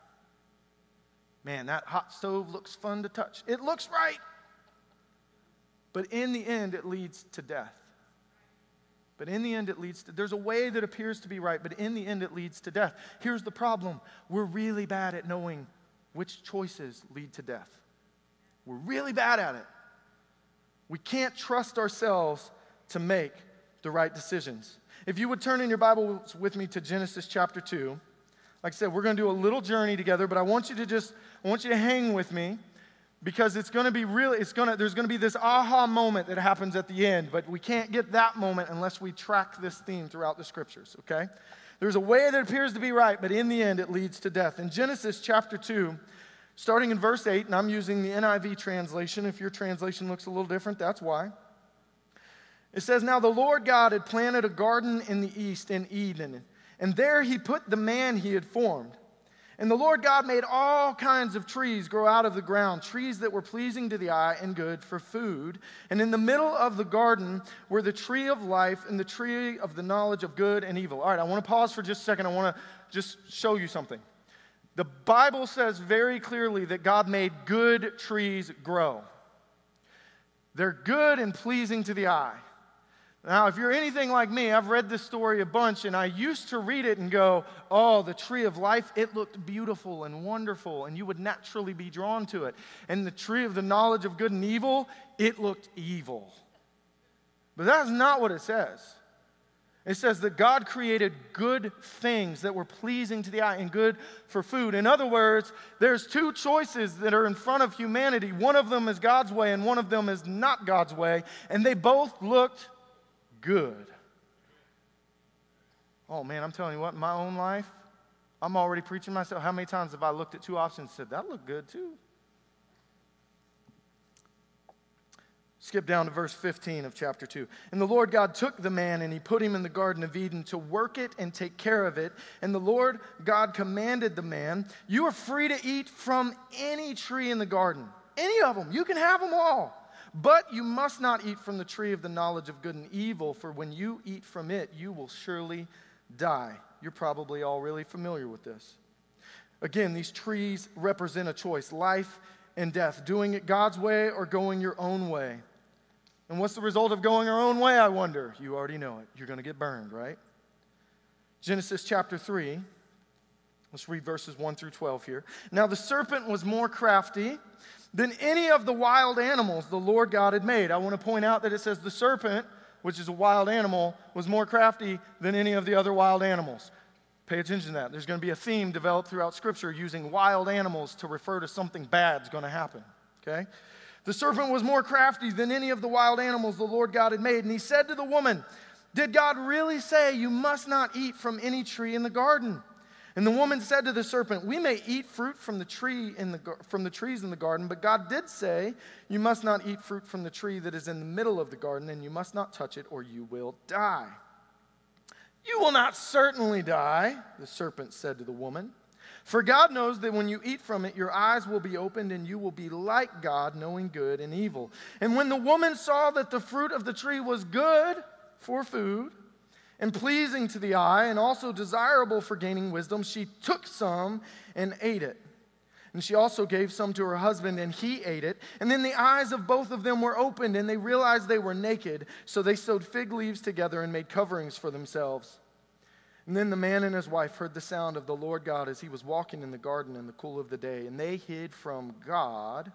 [SPEAKER 4] Man, that hot stove looks fun to touch. It looks right. But in the end, it leads to death. But in the end, it leads to, there's a way that appears to be right, but in the end, it leads to death. Here's the problem. We're really bad at knowing which choices lead to death. We're really bad at it. We can't trust ourselves to make the right decisions. If you would turn in your Bibles with me to Genesis chapter two. Like I said, we're going to do a little journey together, but I want you to just, I want you to hang with me. Because it's going to be really, it's going to, there's going to be this aha moment that happens at the end, but we can't get that moment unless we track this theme throughout the scriptures, okay? There's a way that appears to be right, but in the end it leads to death. In Genesis chapter two, starting in verse eight, and I'm using the N I V translation. If your translation looks a little different, that's why. It says, now the Lord God had planted a garden in the east in Eden, and there he put the man he had formed. And the Lord God made all kinds of trees grow out of the ground, trees that were pleasing to the eye and good for food. And in the middle of the garden were the tree of life and the tree of the knowledge of good and evil. All right, I want to pause for just a second. I want to just show you something. The Bible says very clearly that God made good trees grow. They're good and pleasing to the eye. Now, if you're anything like me, I've read this story a bunch, and I used to read it and go, oh, the tree of life, it looked beautiful and wonderful, and you would naturally be drawn to it. And the tree of the knowledge of good and evil, it looked evil. But that's not what it says. It says that God created good things that were pleasing to the eye and good for food. In other words, there's two choices that are in front of humanity. One of them is God's way and one of them is not God's way. And they both looked good. Oh man, I'm telling you what, in my own life, I'm already preaching myself. How many times have I looked at two options and said, that looked good too? Skip down to verse fifteen of chapter two. And the Lord God took the man and he put him in the Garden of Eden to work it and take care of it. And the Lord God commanded the man, you are free to eat from any tree in the garden. Any of them. You can have them all. But you must not eat from the tree of the knowledge of good and evil, for when you eat from it, you will surely die. You're probably all really familiar with this. Again, these trees represent a choice, life and death, doing it God's way or going your own way. And what's the result of going our own way, I wonder? You already know it. You're going to get burned, right? Genesis chapter three. Let's read verses one through twelve here. Now the serpent was more crafty than any of the wild animals the Lord God had made. I want to point out that it says the serpent, which is a wild animal, was more crafty than any of the other wild animals. Pay attention to that. There's going to be a theme developed throughout Scripture using wild animals to refer to something bad's going to happen. Okay? The serpent was more crafty than any of the wild animals the Lord God had made. And he said to the woman, did God really say you must not eat from any tree in the garden? And the woman said to the serpent, we may eat fruit from the tree in the from the trees in the garden, but God did say you must not eat fruit from the tree that is in the middle of the garden, and you must not touch it or you will die. You will not certainly die, the serpent said to the woman. For God knows that when you eat from it, your eyes will be opened and you will be like God, knowing good and evil. And when the woman saw that the fruit of the tree was good for food and pleasing to the eye and also desirable for gaining wisdom, she took some and ate it. And she also gave some to her husband and he ate it. And then the eyes of both of them were opened and they realized they were naked. So they sewed fig leaves together and made coverings for themselves. And then the man and his wife heard the sound of the Lord God as he was walking in the garden in the cool of the day. And they hid from God,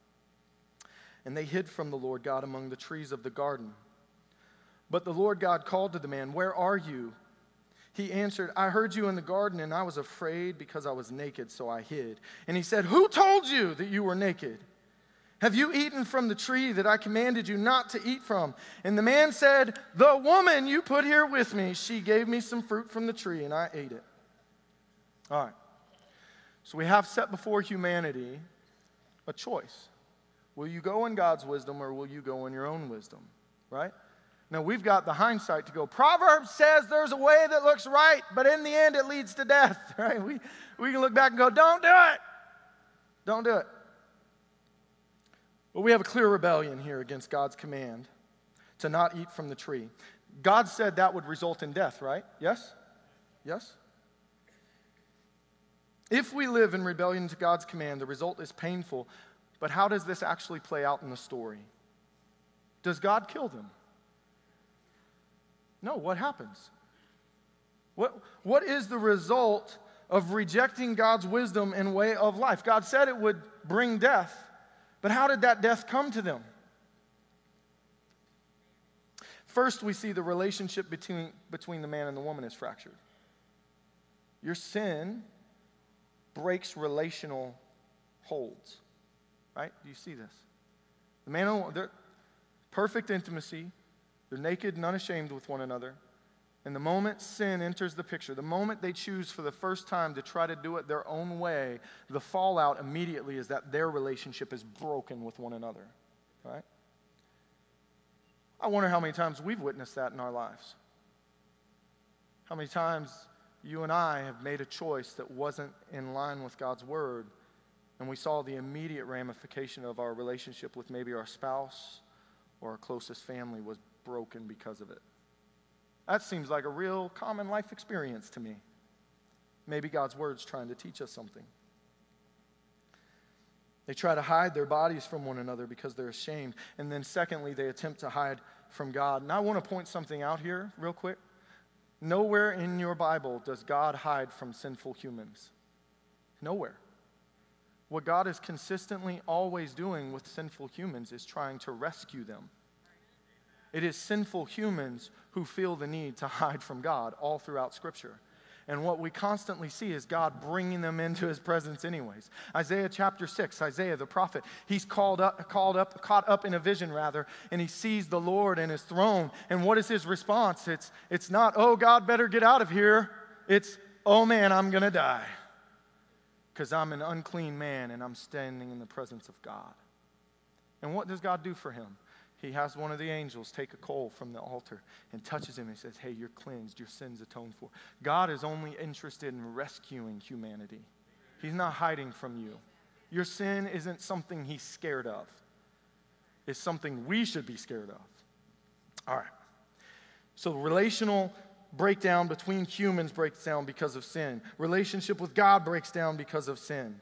[SPEAKER 4] and they hid from the Lord God among the trees of the garden. But the Lord God called to the man, where are you? He answered, I heard you in the garden, and I was afraid because I was naked, so I hid. And he said, who told you that you were naked? Have you eaten from the tree that I commanded you not to eat from? And the man said, the woman you put here with me, she gave me some fruit from the tree, and I ate it. All right. So we have set before humanity a choice. Will you go in God's wisdom or will you go in your own wisdom? Right? Now, we've got the hindsight to go, Proverbs says there's a way that looks right, but in the end it leads to death. Right? We, we can look back and go, don't do it. Don't do it. But we have a clear rebellion here against God's command to not eat from the tree. God said that would result in death, right? Yes? Yes? If we live in rebellion to God's command, the result is painful. But how does this actually play out in the story? Does God kill them? No, what happens? What, what is the result of rejecting God's wisdom and way of life? God said it would bring death. But how did that death come to them? First, we see the relationship between, between the man and the woman is fractured. Your sin breaks relational holds. Right? Do you see this? The man and the woman, they're perfect intimacy. They're naked and unashamed with one another. And the moment sin enters the picture, the moment they choose for the first time to try to do it their own way, the fallout immediately is that their relationship is broken with one another. Right? I wonder how many times we've witnessed that in our lives. How many times you and I have made a choice that wasn't in line with God's word, and we saw the immediate ramification of our relationship with maybe our spouse or our closest family was broken because of it. That seems like a real common life experience to me. Maybe God's word's trying to teach us something. They try to hide their bodies from one another because they're ashamed. And then secondly, they attempt to hide from God. And I want to point something out here real quick. Nowhere in your Bible does God hide from sinful humans. Nowhere. What God is consistently always doing with sinful humans is trying to rescue them. It is sinful humans who feel the need to hide from God all throughout Scripture. And what we constantly see is God bringing them into his presence anyways. Isaiah chapter six, Isaiah the prophet, he's called up, called up, caught up in a vision rather, and he sees the Lord and his throne. And what is his response? It's, it's not, oh, God, better get out of here. It's, oh, man, I'm going to die because I'm an unclean man and I'm standing in the presence of God. And what does God do for him? He has one of the angels take a coal from the altar and touches him and says, hey, you're cleansed, your sin's atoned for. God is only interested in rescuing humanity. He's not hiding from you. Your sin isn't something he's scared of. It's something we should be scared of. All right. So relational breakdown between humans breaks down because of sin. Relationship with God breaks down because of sin.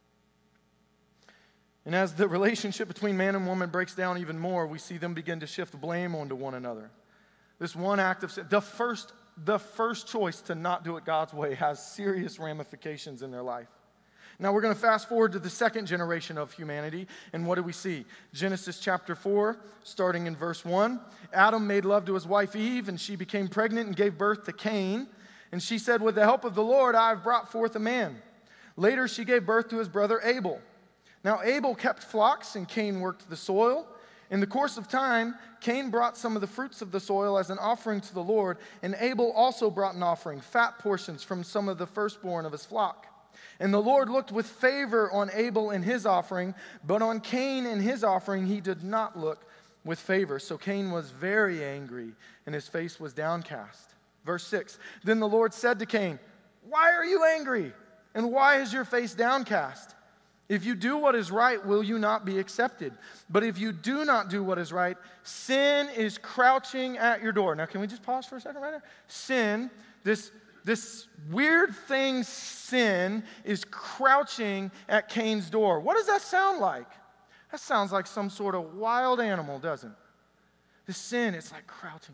[SPEAKER 4] And as the relationship between man and woman breaks down even more, we see them begin to shift blame onto one another. This one act of sin, the first, the first choice to not do it God's way has serious ramifications in their life. Now we're going to fast forward to the second generation of humanity, and what do we see? Genesis chapter four, starting in verse one. Adam made love to his wife Eve, and she became pregnant and gave birth to Cain. And she said, with the help of the Lord, I have brought forth a man. Later she gave birth to his brother Abel. Now Abel kept flocks and Cain worked the soil. In the course of time, Cain brought some of the fruits of the soil as an offering to the Lord, and Abel also brought an offering, fat portions from some of the firstborn of his flock. And the Lord looked with favor on Abel and his offering, but on Cain and his offering he did not look with favor. So Cain was very angry, and his face was downcast. Verse six, then the Lord said to Cain, why are you angry, and why is your face downcast? If you do what is right, will you not be accepted? But if you do not do what is right, sin is crouching at your door. Now, can we just pause for a second right there? Sin, this, this weird thing, sin, is crouching at Cain's door. What does that sound like? That sounds like some sort of wild animal, doesn't it? The sin, it's like crouching.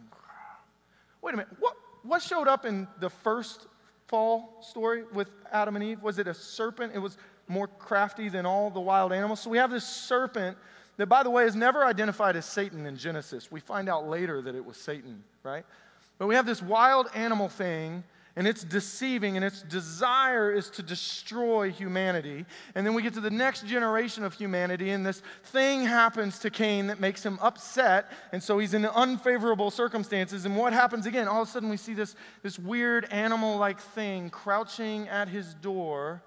[SPEAKER 4] Wait a minute. What, what showed up in the first fall story with Adam and Eve? Was it a serpent? It was more crafty than all the wild animals. So we have this serpent that, by the way, is never identified as Satan in Genesis. We find out later that it was Satan, right? But we have this wild animal thing, and it's deceiving, and its desire is to destroy humanity. And then we get to the next generation of humanity, and this thing happens to Cain that makes him upset, and so he's in unfavorable circumstances. And what happens again? All of a sudden we see this, this weird animal-like thing crouching at his door.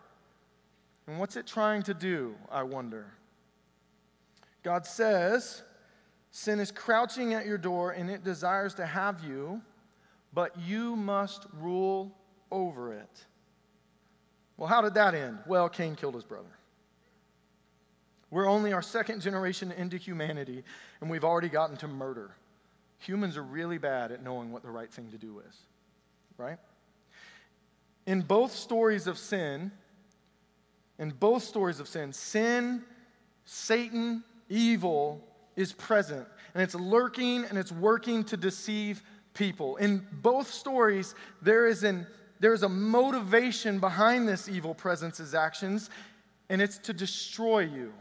[SPEAKER 4] And what's it trying to do, I wonder? God says, sin is crouching at your door and it desires to have you, but you must rule over it. Well, how did that end? Well, Cain killed his brother. We're only our second generation into humanity, and we've already gotten to murder. Humans are really bad at knowing what the right thing to do is, right? In both stories of sin, In both stories of sin, sin, Satan, evil is present. And it's lurking and it's working to deceive people. In both stories, there is, an, there is a motivation behind this evil presence's actions, and it's to destroy you.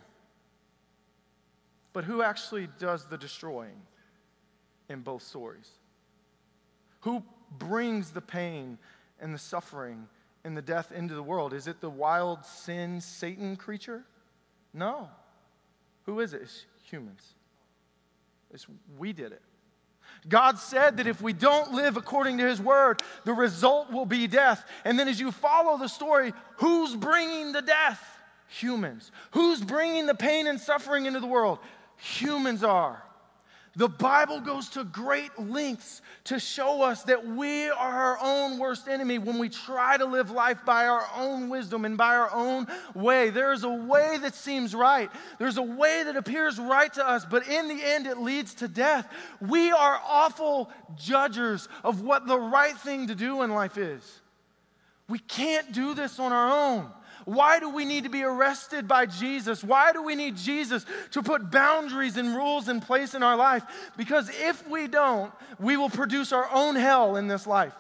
[SPEAKER 4] But who actually does the destroying in both stories? Who brings the pain and the suffering and the death into the world? Is it the wild sin Satan creature? No. Who is it? It's humans. It's, we did it. God said that if we don't live according to his word, the result will be death. And then as you follow the story, who's bringing the death? Humans. Who's bringing the pain and suffering into the world? Humans are. The Bible goes to great lengths to show us that we are our own worst enemy when we try to live life by our own wisdom and by our own way. There is a way that seems right. There's a way that appears right to us, but in the end it leads to death. We are awful judges of what the right thing to do in life is. We can't do this on our own. Why do we need to be arrested by Jesus? Why do we need Jesus to put boundaries and rules in place in our life? Because if we don't, we will produce our own hell in this life.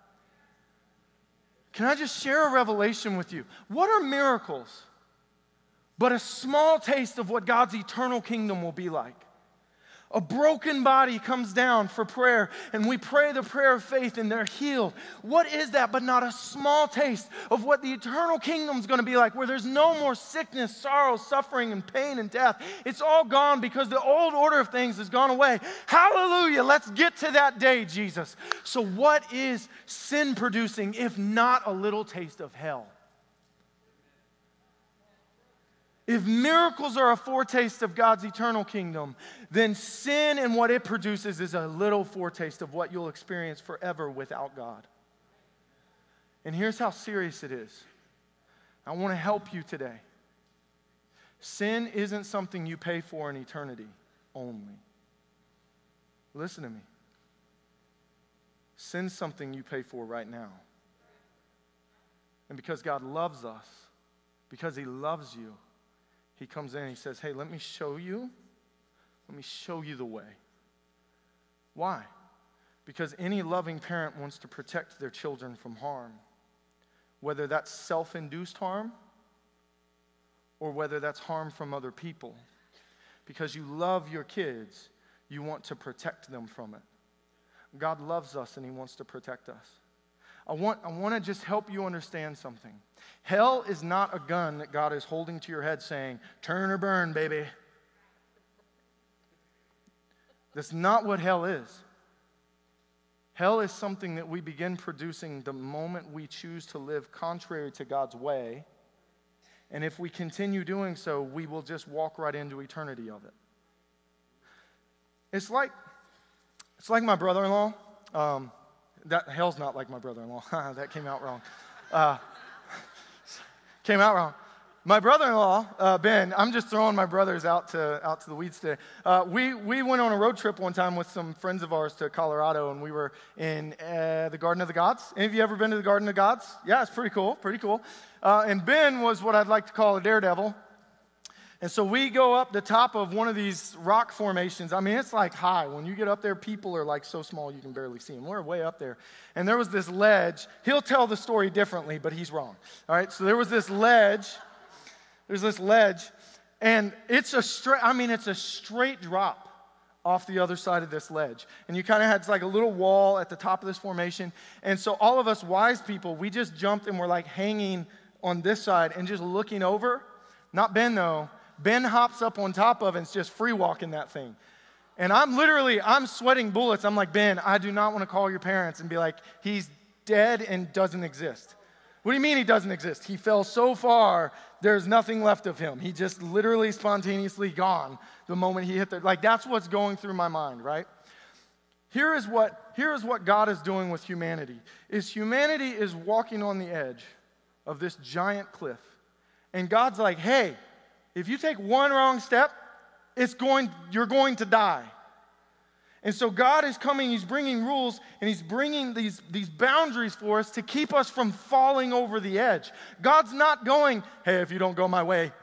[SPEAKER 4] Can I just share a revelation with you? What are miracles but a small taste of what God's eternal kingdom will be like? A broken body comes down for prayer, and we pray the prayer of faith, and they're healed. What is that but not a small taste of what the eternal kingdom is going to be like, where there's no more sickness, sorrow, suffering, and pain and death? It's all gone because the old order of things has gone away. Hallelujah! Let's get to that day, Jesus. So what is sin producing if not a little taste of hell? If miracles are a foretaste of God's eternal kingdom, then sin and what it produces is a little foretaste of what you'll experience forever without God. And here's how serious it is. I want to help you today. Sin isn't something you pay for in eternity only. Listen to me. Sin's something you pay for right now. And because God loves us, because He loves you, He comes in and He says, hey, let me show you. Let me show you the way. Why? Because any loving parent wants to protect their children from harm. Whether that's self-induced harm or whether that's harm from other people. Because you love your kids, you want to protect them from it. God loves us and He wants to protect us. I want, I want to just help you understand something. Hell is not a gun that God is holding to your head saying, turn or burn, baby. That's not what hell is. Hell is something that we begin producing the moment we choose to live contrary to God's way. And if we continue doing so, we will just walk right into eternity of it. It's like, it's like my brother-in-law. Um, That hell's not like my brother-in-law. That came out wrong. Uh, came out wrong. My brother-in-law, uh, Ben, I'm just throwing my brothers out to out to the weeds today. Uh, we we went on a road trip one time with some friends of ours to Colorado, and we were in uh, the Garden of the Gods. Any of you ever been to the Garden of the Gods? Yeah, it's pretty cool, pretty cool. Uh, and Ben was what I'd like to call a daredevil. And so we go up the top of one of these rock formations. I mean, it's like high. When you get up there, people are like so small you can barely see them. We're way up there. And there was this ledge. He'll tell the story differently, but he's wrong. All right, so there was this ledge. There's this ledge. And it's a straight, I mean, it's a straight drop off the other side of this ledge. And you kind of had like a little wall at the top of this formation. And so all of us wise people, we just jumped and we're like hanging on this side and just looking over. Not Ben, though. Ben hops up on top of it and is just free walking that thing. And I'm literally, I'm sweating bullets. I'm like, Ben, I do not want to call your parents and be like, he's dead and doesn't exist. What do you mean he doesn't exist? He fell so far, there's nothing left of him. He just literally spontaneously gone the moment he hit the, like that's what's going through my mind, right? Here is what, here is what God is doing with humanity. Is humanity is walking on the edge of this giant cliff. And God's like, hey, if you take one wrong step, it's going, you're going to die. And so God is coming, He's bringing rules, and He's bringing these, these boundaries for us to keep us from falling over the edge. God's not going, hey, if you don't go my way.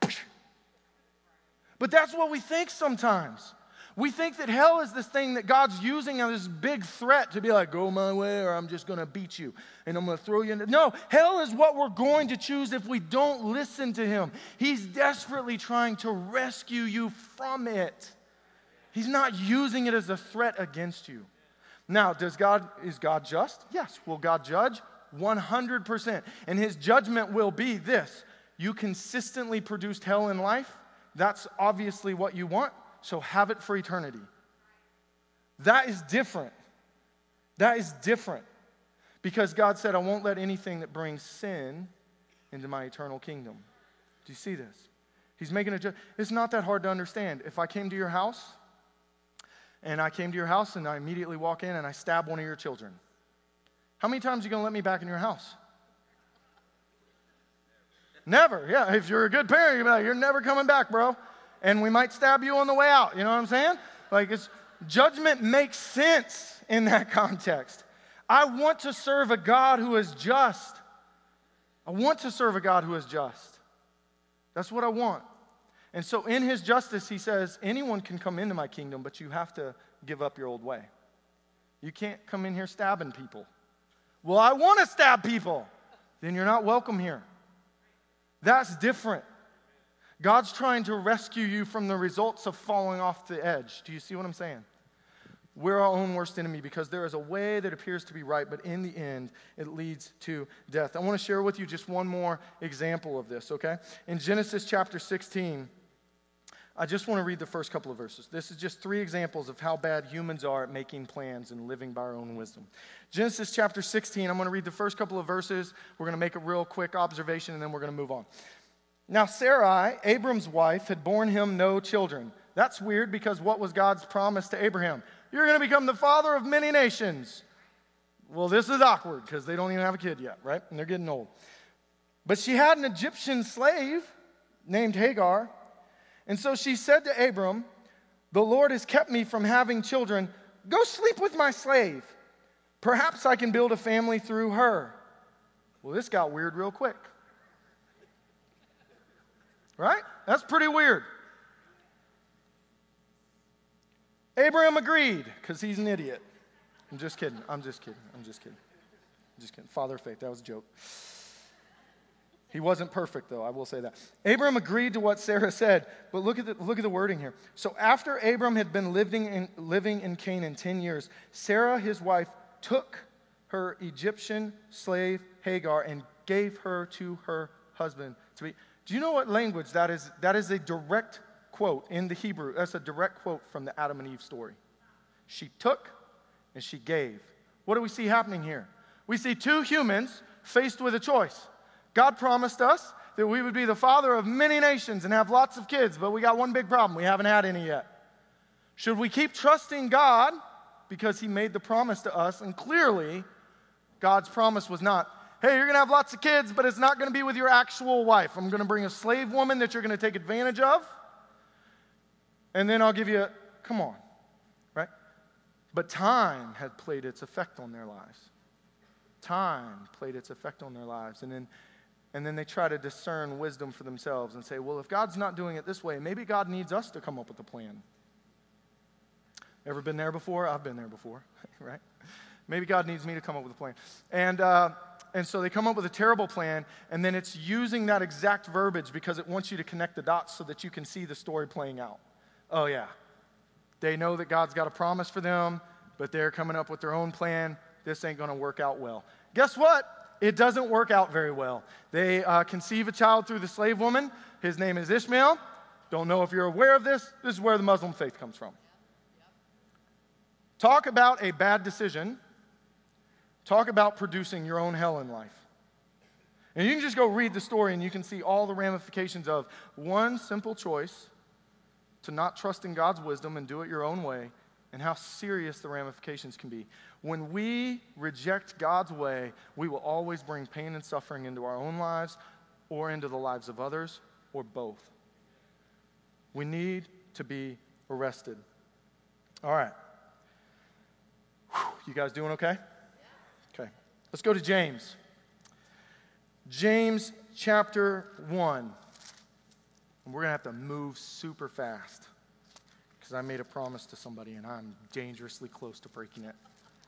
[SPEAKER 4] But that's what we think sometimes. We think that hell is this thing that God's using as this big threat to be like, go my way or I'm just going to beat you and I'm going to throw you in. No, hell is what we're going to choose if we don't listen to Him. He's desperately trying to rescue you from it. He's not using it as a threat against you. Now, does God, is God just? Yes. Will God judge? one hundred percent. And His judgment will be this. You consistently produced hell in life. That's obviously what you want. So have it for eternity. That is different. That is different. Because God said, I won't let anything that brings sin into my eternal kingdom. Do you see this? He's making a judgment. It's not that hard to understand. If I came to your house, and I came to your house, and I immediately walk in, and I stab one of your children. How many times are you going to let me back in your house? Never. Yeah, if you're a good parent, you're like, you're never coming back, bro. And we might stab you on the way out. You know what I'm saying? Like, it's, judgment makes sense in that context. I want to serve a God who is just. I want to serve a God who is just. That's what I want. And so in His justice, He says, anyone can come into my kingdom, but you have to give up your old way. You can't come in here stabbing people. Well, I want to stab people. Then you're not welcome here. That's different. God's trying to rescue you from the results of falling off the edge. Do you see what I'm saying? We're our own worst enemy because there is a way that appears to be right, but in the end, it leads to death. I want to share with you just one more example of this, okay? In Genesis chapter sixteen, I just want to read the first couple of verses. This is just three examples of how bad humans are at making plans and living by our own wisdom. Genesis chapter sixteen, I'm going to read the first couple of verses. We're going to make a real quick observation, and then we're going to move on. Now Sarai, Abram's wife, had borne him no children. That's weird because what was God's promise to Abraham? You're going to become the father of many nations. Well, this is awkward because they don't even have a kid yet, right? And they're getting old. But she had an Egyptian slave named Hagar. And so she said to Abram, the Lord has kept me from having children. Go sleep with my slave. Perhaps I can build a family through her. Well, this got weird real quick. Right? That's pretty weird. Abraham agreed, because he's an idiot. I'm just kidding. I'm just kidding. I'm just kidding. I'm just kidding. Father of faith. That was a joke. He wasn't perfect, though. I will say that. Abraham agreed to what Sarah said, but look at the, look at the wording here. So after Abraham had been living in, living in Canaan ten years, Sarah, his wife, took her Egyptian slave Hagar and gave her to her husband to be. Do you know what language that is? That is a direct quote in the Hebrew. That's a direct quote from the Adam and Eve story. She took and she gave. What do we see happening here? We see two humans faced with a choice. God promised us that we would be the father of many nations and have lots of kids, but we got one big problem. We haven't had any yet. Should we keep trusting God because he made the promise to us? And clearly, God's promise was not, hey, you're going to have lots of kids, but it's not going to be with your actual wife. I'm going to bring a slave woman that you're going to take advantage of. And then I'll give you a, come on, right? But time had played its effect on their lives. Time played its effect on their lives. And then, and then they try to discern wisdom for themselves and say, well, if God's not doing it this way, maybe God needs us to come up with a plan. Ever been there before? I've been there before, right? Maybe God needs me to come up with a plan. And, uh, and so they come up with a terrible plan, and then it's using that exact verbiage because it wants you to connect the dots so that you can see the story playing out. Oh, yeah. They know that God's got a promise for them, but they're coming up with their own plan. This ain't going to work out well. Guess what? It doesn't work out very well. They uh, conceive a child through the slave woman. His name is Ishmael. Don't know if you're aware of this. This is where the Muslim faith comes from. Talk about a bad decision. Talk about producing your own hell in life. And you can just go read the story and you can see all the ramifications of one simple choice to not trust in God's wisdom and do it your own way, and how serious the ramifications can be. When we reject God's way, we will always bring pain and suffering into our own lives or into the lives of others, or both. We need to be arrested. All right. Whew, you guys doing okay? Okay. Let's go to James. James chapter one. And we're going to have to move super fast because I made a promise to somebody and I'm dangerously close to breaking it.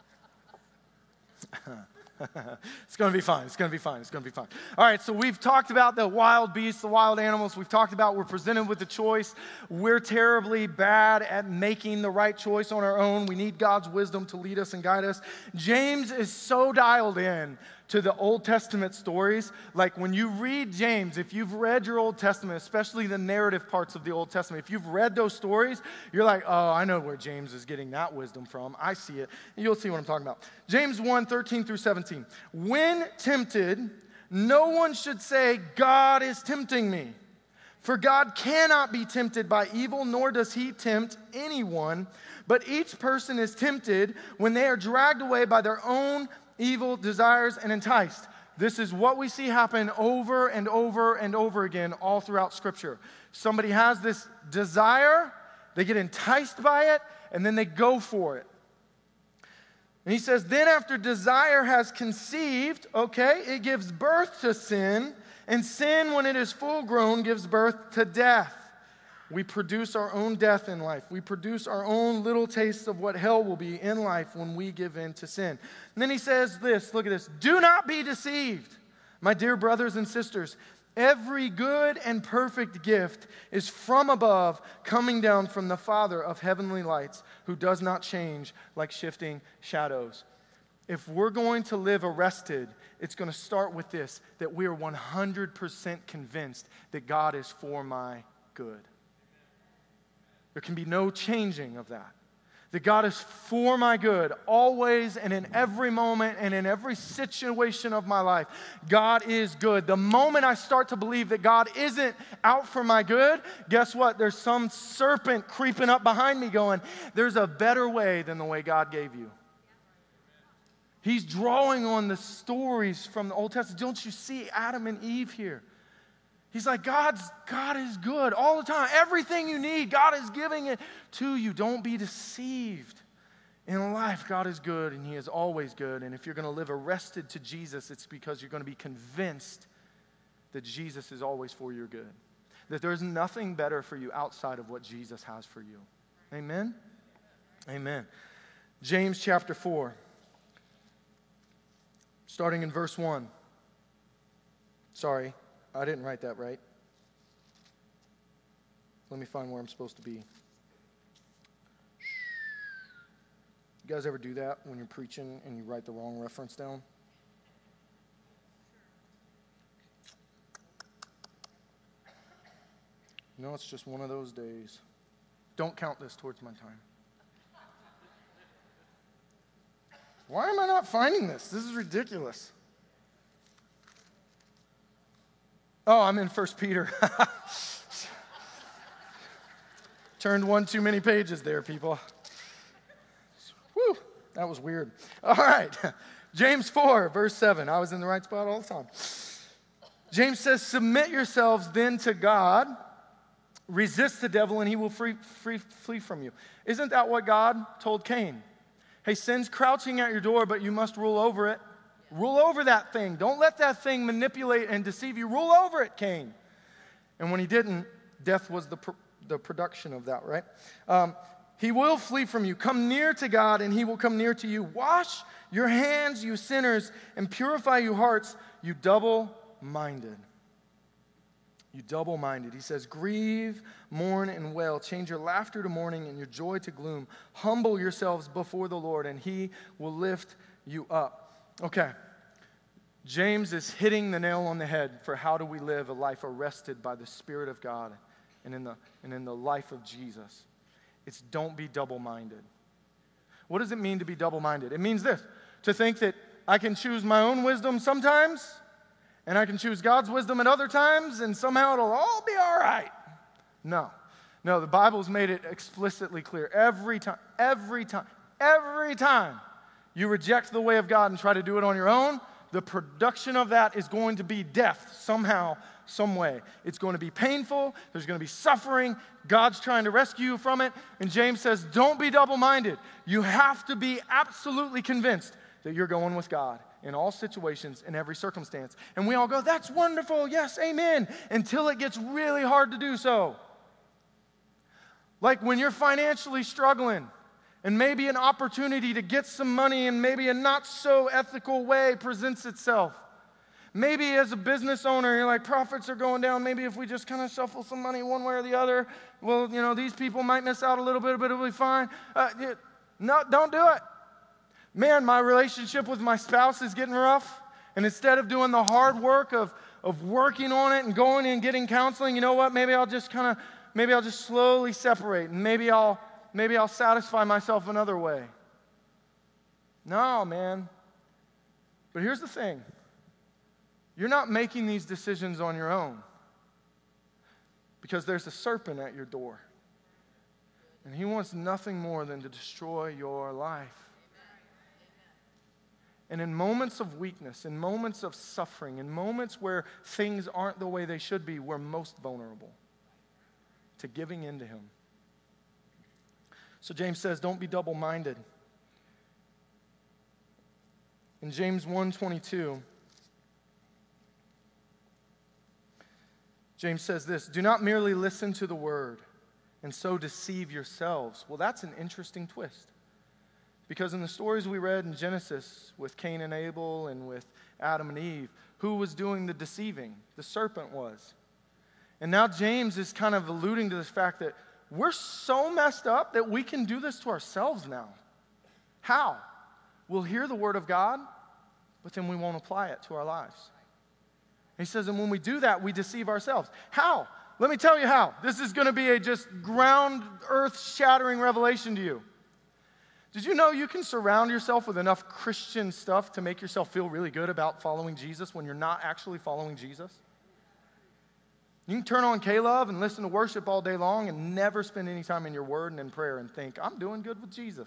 [SPEAKER 4] It's going to be fine. It's going to be fine. It's going to be fine. All right, so we've talked about the wild beasts, the wild animals. We've talked about we're presented with a choice. We're terribly bad at making the right choice on our own. We need God's wisdom to lead us and guide us. James is so dialed in to the Old Testament stories. Like when you read James, if you've read your Old Testament, especially the narrative parts of the Old Testament, if you've read those stories, you're like, oh, I know where James is getting that wisdom from. I see it. And you'll see what I'm talking about. James one, thirteen through seventeen. When tempted, no one should say, God is tempting me. For God cannot be tempted by evil, nor does he tempt anyone. But each person is tempted when they are dragged away by their own evil desires and enticed. This is what we see happen over and over and over again all throughout Scripture. Somebody has this desire, they get enticed by it, and then they go for it. And he says, then after desire has conceived, okay, it gives birth to sin, and sin, when it is full grown, gives birth to death. We produce our own death in life. We produce our own little tastes of what hell will be in life when we give in to sin. And then he says this, look at this. Do not be deceived, my dear brothers and sisters. Every good and perfect gift is from above, coming down from the Father of heavenly lights, who does not change like shifting shadows. If we're going to live arrested, it's going to start with this, that we are one hundred percent convinced that God is for my good. There can be no changing of that. That God is for my good, always and in every moment and in every situation of my life. God is good. The moment I start to believe that God isn't out for my good, guess what? There's some serpent creeping up behind me going, there's a better way than the way God gave you. He's drawing on the stories from the Old Testament. Don't you see Adam and Eve here? He's like, God's, God is good all the time. Everything you need, God is giving it to you. Don't be deceived. In life, God is good, and He is always good. And if you're going to live arrested to Jesus, it's because you're going to be convinced that Jesus is always for your good. That there's nothing better for you outside of what Jesus has for you. Amen? Amen. James chapter four, starting in verse one. Sorry. I didn't write that right. Let me find where I'm supposed to be. You guys ever do that when you're preaching and you write the wrong reference down? No, it's just one of those days. Don't count this towards my time. Why am I not finding this? This is ridiculous. Oh, I'm in First Peter. Turned one too many pages there, people. Whew, that was weird. All right, James four, verse seven. I was in the right spot all the time. James says, submit yourselves then to God. Resist the devil and he will free, free, flee from you. Isn't that what God told Cain? Hey, sin's crouching at your door, but you must rule over it. Rule over that thing. Don't let that thing manipulate and deceive you. Rule over it, Cain. And when he didn't, death was the, pr- the production of that, right? Um, he will flee from you. Come near to God, and he will come near to you. Wash your hands, you sinners, and purify your hearts, you double-minded. You double-minded. He says, grieve, mourn, and wail. Change your laughter to mourning and your joy to gloom. Humble yourselves before the Lord, and he will lift you up. Okay, James is hitting the nail on the head for how do we live a life arrested by the Spirit of God and in the, and in the life of Jesus. It's don't be double-minded. What does it mean to be double-minded? It means this, to think that I can choose my own wisdom sometimes, and I can choose God's wisdom at other times, and somehow it'll all be all right. No. No, the Bible's made it explicitly clear. Every time, every time, every time you reject the way of God and try to do it on your own, the production of that is going to be death somehow, some way. It's going to be painful. There's going to be suffering. God's trying to rescue you from it. And James says, don't be double-minded. You have to be absolutely convinced that you're going with God in all situations, in every circumstance. And we all go, that's wonderful. Yes, amen. Until it gets really hard to do so. Like when you're financially struggling, and maybe an opportunity to get some money in maybe a not so ethical way presents itself. Maybe as a business owner, you're like, profits are going down. Maybe if we just kind of shuffle some money one way or the other, well, you know, these people might miss out a little bit, but it'll be fine. Uh, no, don't do it. Man, my relationship with my spouse is getting rough. And instead of doing the hard work of, of working on it and going and getting counseling, you know what? Maybe I'll just kind of, maybe I'll just slowly separate. And maybe I'll, Maybe I'll satisfy myself another way. No, man. But here's the thing. You're not making these decisions on your own. Because there's a serpent at your door. And he wants nothing more than to destroy your life. And in moments of weakness, in moments of suffering, in moments where things aren't the way they should be, we're most vulnerable to giving in to him. So James says, don't be double-minded. In James one twenty-two, James says this, do not merely listen to the word and so deceive yourselves. Well, that's an interesting twist. Because in the stories we read in Genesis with Cain and Abel and with Adam and Eve. Who was doing the deceiving? The serpent was. And now James is kind of alluding to this fact that we're so messed up that we can do this to ourselves now. How? We'll hear the word of God, but then we won't apply it to our lives. And he says, and when we do that, we deceive ourselves. How? Let me tell you how. This is going to be a just ground, earth-shattering revelation to you. Did you know you can surround yourself with enough Christian stuff to make yourself feel really good about following Jesus when you're not actually following Jesus? You can turn on K-Love and listen to worship all day long and never spend any time in your word and in prayer and think, I'm doing good with Jesus.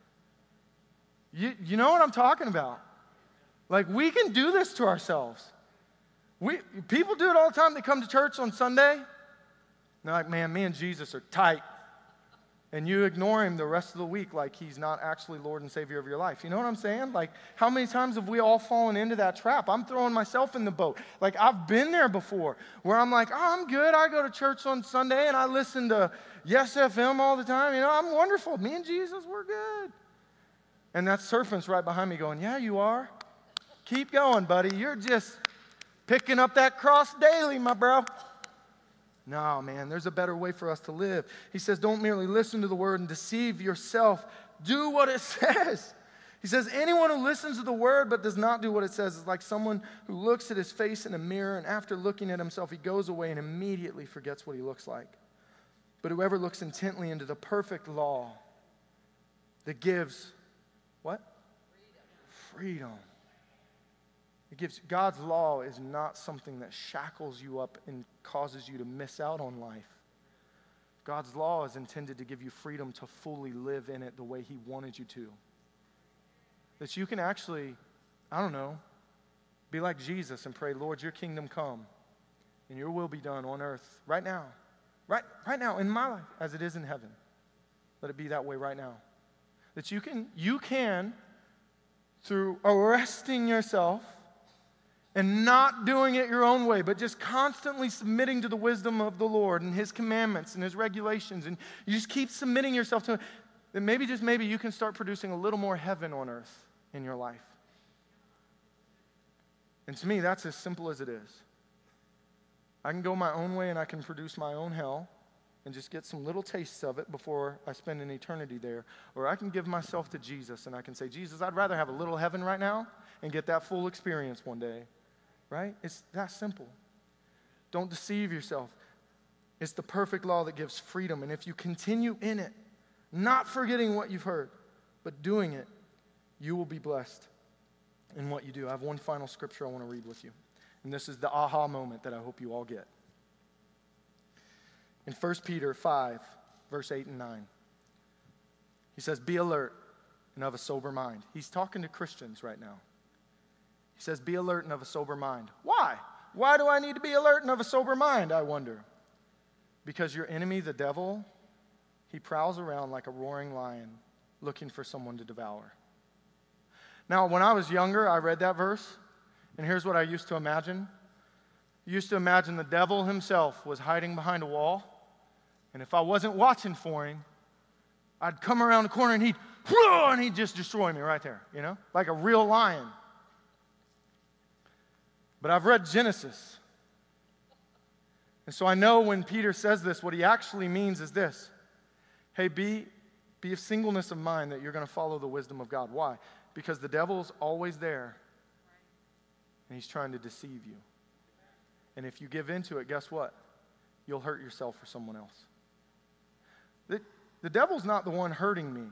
[SPEAKER 4] You, you know what I'm talking about? Like, we can do this to ourselves. We People do it all the time. They come to church on Sunday. And they're like, man, me and Jesus are tight. And you ignore him the rest of the week like he's not actually Lord and Savior of your life. You know what I'm saying? Like, how many times have we all fallen into that trap? I'm throwing myself in the boat. Like, I've been there before where I'm like, oh, I'm good. I go to church on Sunday and I listen to Yes F M all the time. You know, I'm wonderful. Me and Jesus, we're good. And that serpent's right behind me going, yeah, you are. Keep going, buddy. You're just picking up that cross daily, my bro. No, man, there's a better way for us to live. He says, don't merely listen to the word and deceive yourself. Do what it says. He says, anyone who listens to the word but does not do what it says is like someone who looks at his face in a mirror, and after looking at himself, he goes away and immediately forgets what he looks like. But whoever looks intently into the perfect law that gives, what? Freedom. Freedom. It gives, God's law is not something that shackles you up and causes you to miss out on life. God's law is intended to give you freedom to fully live in it the way he wanted you to. That you can actually, I don't know, be like Jesus and pray, Lord, your kingdom come and your will be done on earth right now. Right, right now in my life as it is in heaven. Let it be that way right now. That you can, you can, through arresting yourself and not doing it your own way, but just constantly submitting to the wisdom of the Lord and his commandments and his regulations, and you just keep submitting yourself to it, then maybe, just maybe, you can start producing a little more heaven on earth in your life. And to me, that's as simple as it is. I can go my own way and I can produce my own hell and just get some little tastes of it before I spend an eternity there. Or I can give myself to Jesus and I can say, Jesus, I'd rather have a little heaven right now and get that full experience one day. Right? It's that simple. Don't deceive yourself. It's the perfect law that gives freedom. And if you continue in it, not forgetting what you've heard, but doing it, you will be blessed in what you do. I have one final scripture I want to read with you. And this is the aha moment that I hope you all get. In First Peter five, verse eight and nine, he says, be alert and of a sober mind. He's talking to Christians right now. He says, be alert and of a sober mind. Why? Why do I need to be alert and of a sober mind, I wonder? Because your enemy, the devil, he prowls around like a roaring lion looking for someone to devour. Now, when I was younger, I read that verse, and here's what I used to imagine. I used to imagine the devil himself was hiding behind a wall, and if I wasn't watching for him, I'd come around the corner and he'd, and he'd just destroy me right there, you know, like a real lion. But I've read Genesis. And so I know when Peter says this, what he actually means is this. Hey, be, be of singleness of mind that you're going to follow the wisdom of God. Why? Because the devil's always there. And he's trying to deceive you. And if you give into it, guess what? You'll hurt yourself or someone else. The, the devil's not the one hurting me.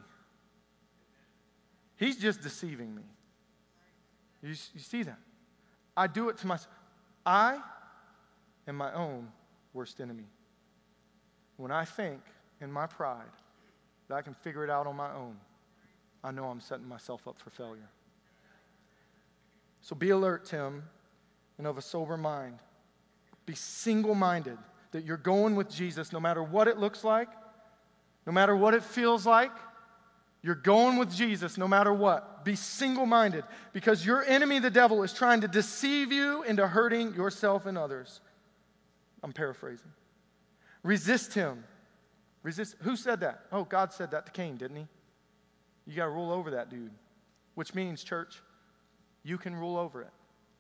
[SPEAKER 4] He's just deceiving me. You, you see that? I do it to myself. I am my own worst enemy. When I think in my pride that I can figure it out on my own, I know I'm setting myself up for failure. So be alert, Tim, and of a sober mind. Be single-minded, that you're going with Jesus no matter what it looks like, no matter what it feels like. You're going with Jesus no matter what. Be single-minded because your enemy, the devil, is trying to deceive you into hurting yourself and others. I'm paraphrasing. Resist him. Resist. Who said that? Oh, God said that to Cain, didn't he? You got to rule over that dude. Which means, church, you can rule over it.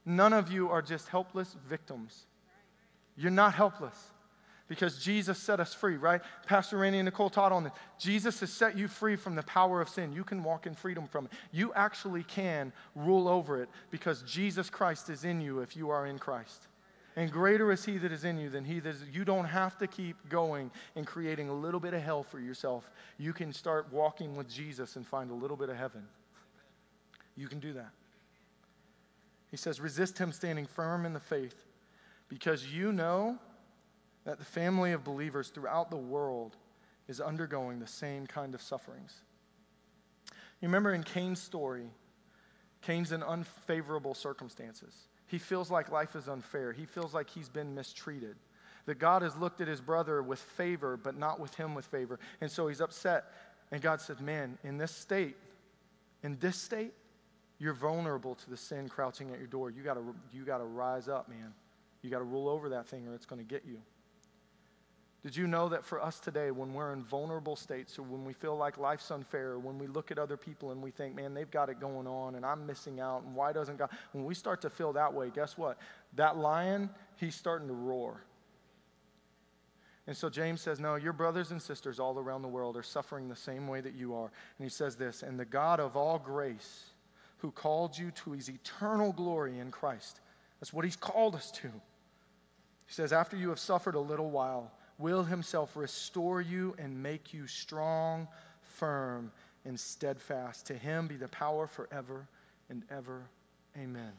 [SPEAKER 4] None of you are just helpless victims. You're not helpless because Jesus set us free, right? Pastor Randy and Nicole taught on this. Jesus has set you free from the power of sin. You can walk in freedom from it. You actually can rule over it because Jesus Christ is in you if you are in Christ. And greater is he that is in you than he that is. You don't have to keep going and creating a little bit of hell for yourself. You can start walking with Jesus and find a little bit of heaven. You can do that. He says, resist him standing firm in the faith, because you know that the family of believers throughout the world is undergoing the same kind of sufferings. You remember in Cain's story, Cain's in unfavorable circumstances. He feels like life is unfair. He feels like he's been mistreated. That God has looked at his brother with favor, but not with him with favor. And so he's upset. And God said, man, in this state, in this state, you're vulnerable to the sin crouching at your door. You gotta, you gotta rise up, man. You gotta rule over that thing or it's gonna get you. Did you know that for us today, when we're in vulnerable states or when we feel like life's unfair, or when we look at other people and we think, man, they've got it going on and I'm missing out, and why doesn't God? When we start to feel that way, guess what? That lion, he's starting to roar. And so James says, no, your brothers and sisters all around the world are suffering the same way that you are. And he says this, and the God of all grace, who called you to his eternal glory in Christ. That's what he's called us to. He says, after you have suffered a little while, will himself restore you and make you strong, firm, and steadfast. To him be the power forever and ever. Amen.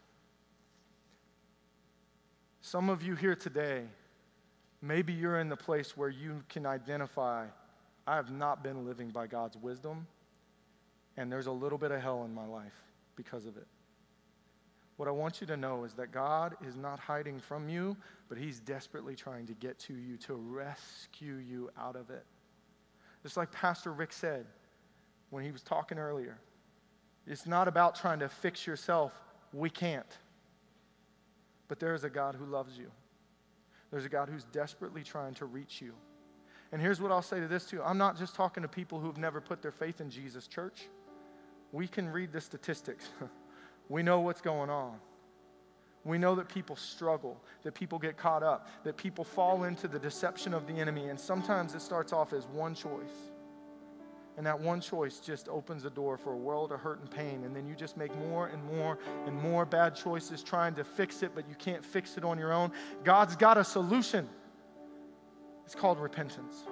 [SPEAKER 4] Some of you here today, maybe you're in the place where you can identify, I have not been living by God's wisdom, and there's a little bit of hell in my life because of it. What I want you to know is that God is not hiding from you, but he's desperately trying to get to you, to rescue you out of it. Just like Pastor Rick said when he was talking earlier, it's not about trying to fix yourself. We can't. But there is a God who loves you. There's a God who's desperately trying to reach you. And here's what I'll say to this too. I'm not just talking to people who've never put their faith in Jesus, church. We can read the statistics. We know what's going on. We know that people struggle, that people get caught up, that people fall into the deception of the enemy. And sometimes it starts off as one choice. And that one choice just opens the door for a world of hurt and pain. And then you just make more and more and more bad choices trying to fix it, but you can't fix it on your own. God's got a solution. It's called repentance.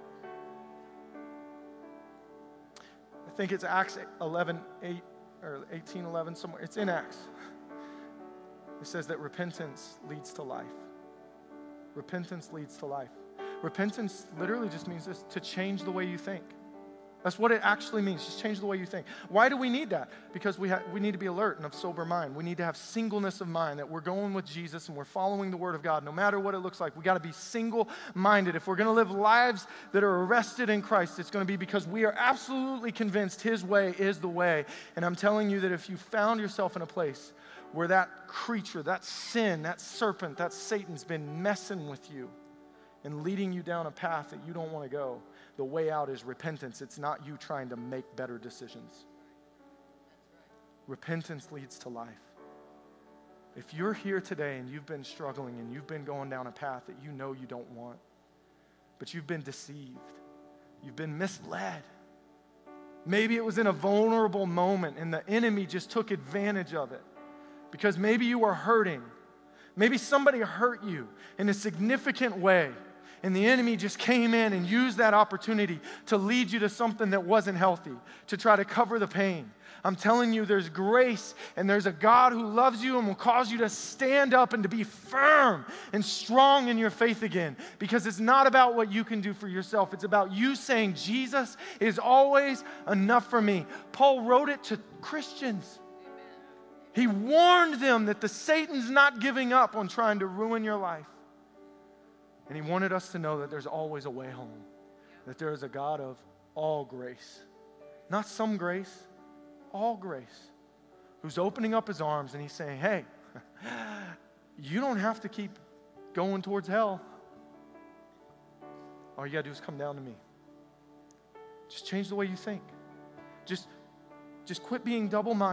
[SPEAKER 4] I think it's Acts eleven eight or eighteen eleven somewhere. It's in Acts. It says that repentance leads to life. Repentance leads to life. Repentance literally just means this, to change the way you think. That's what it actually means, just change the way you think. Why do we need that? Because we, ha- we need to be alert and of sober mind. We need to have singleness of mind, that we're going with Jesus and we're following the Word of God. No matter what it looks like, we got to be single-minded. If we're going to live lives that are arrested in Christ, it's going to be because we are absolutely convinced his way is the way. And I'm telling you that if you found yourself in a place where that creature, that sin, that serpent, that Satan's been messing with you and leading you down a path that you don't want to go, the way out is repentance. It's not you trying to make better decisions. Repentance leads to life. If you're here today and you've been struggling and you've been going down a path that you know you don't want, but you've been deceived, you've been misled, maybe it was in a vulnerable moment and the enemy just took advantage of it because maybe you were hurting. Maybe somebody hurt you in a significant way. And the enemy just came in and used that opportunity to lead you to something that wasn't healthy, to try to cover the pain. I'm telling you, there's grace and there's a God who loves you and will cause you to stand up and to be firm and strong in your faith again. Because it's not about what you can do for yourself. It's about you saying, Jesus is always enough for me. Paul wrote it to Christians. He warned them that the Satan's not giving up on trying to ruin your life. And he wanted us to know that there's always a way home, that there is a God of all grace. Not some grace, all grace, who's opening up his arms and he's saying, hey, you don't have to keep going towards hell. All you got to do is come down to me. Just change the way you think. Just, just quit being double-minded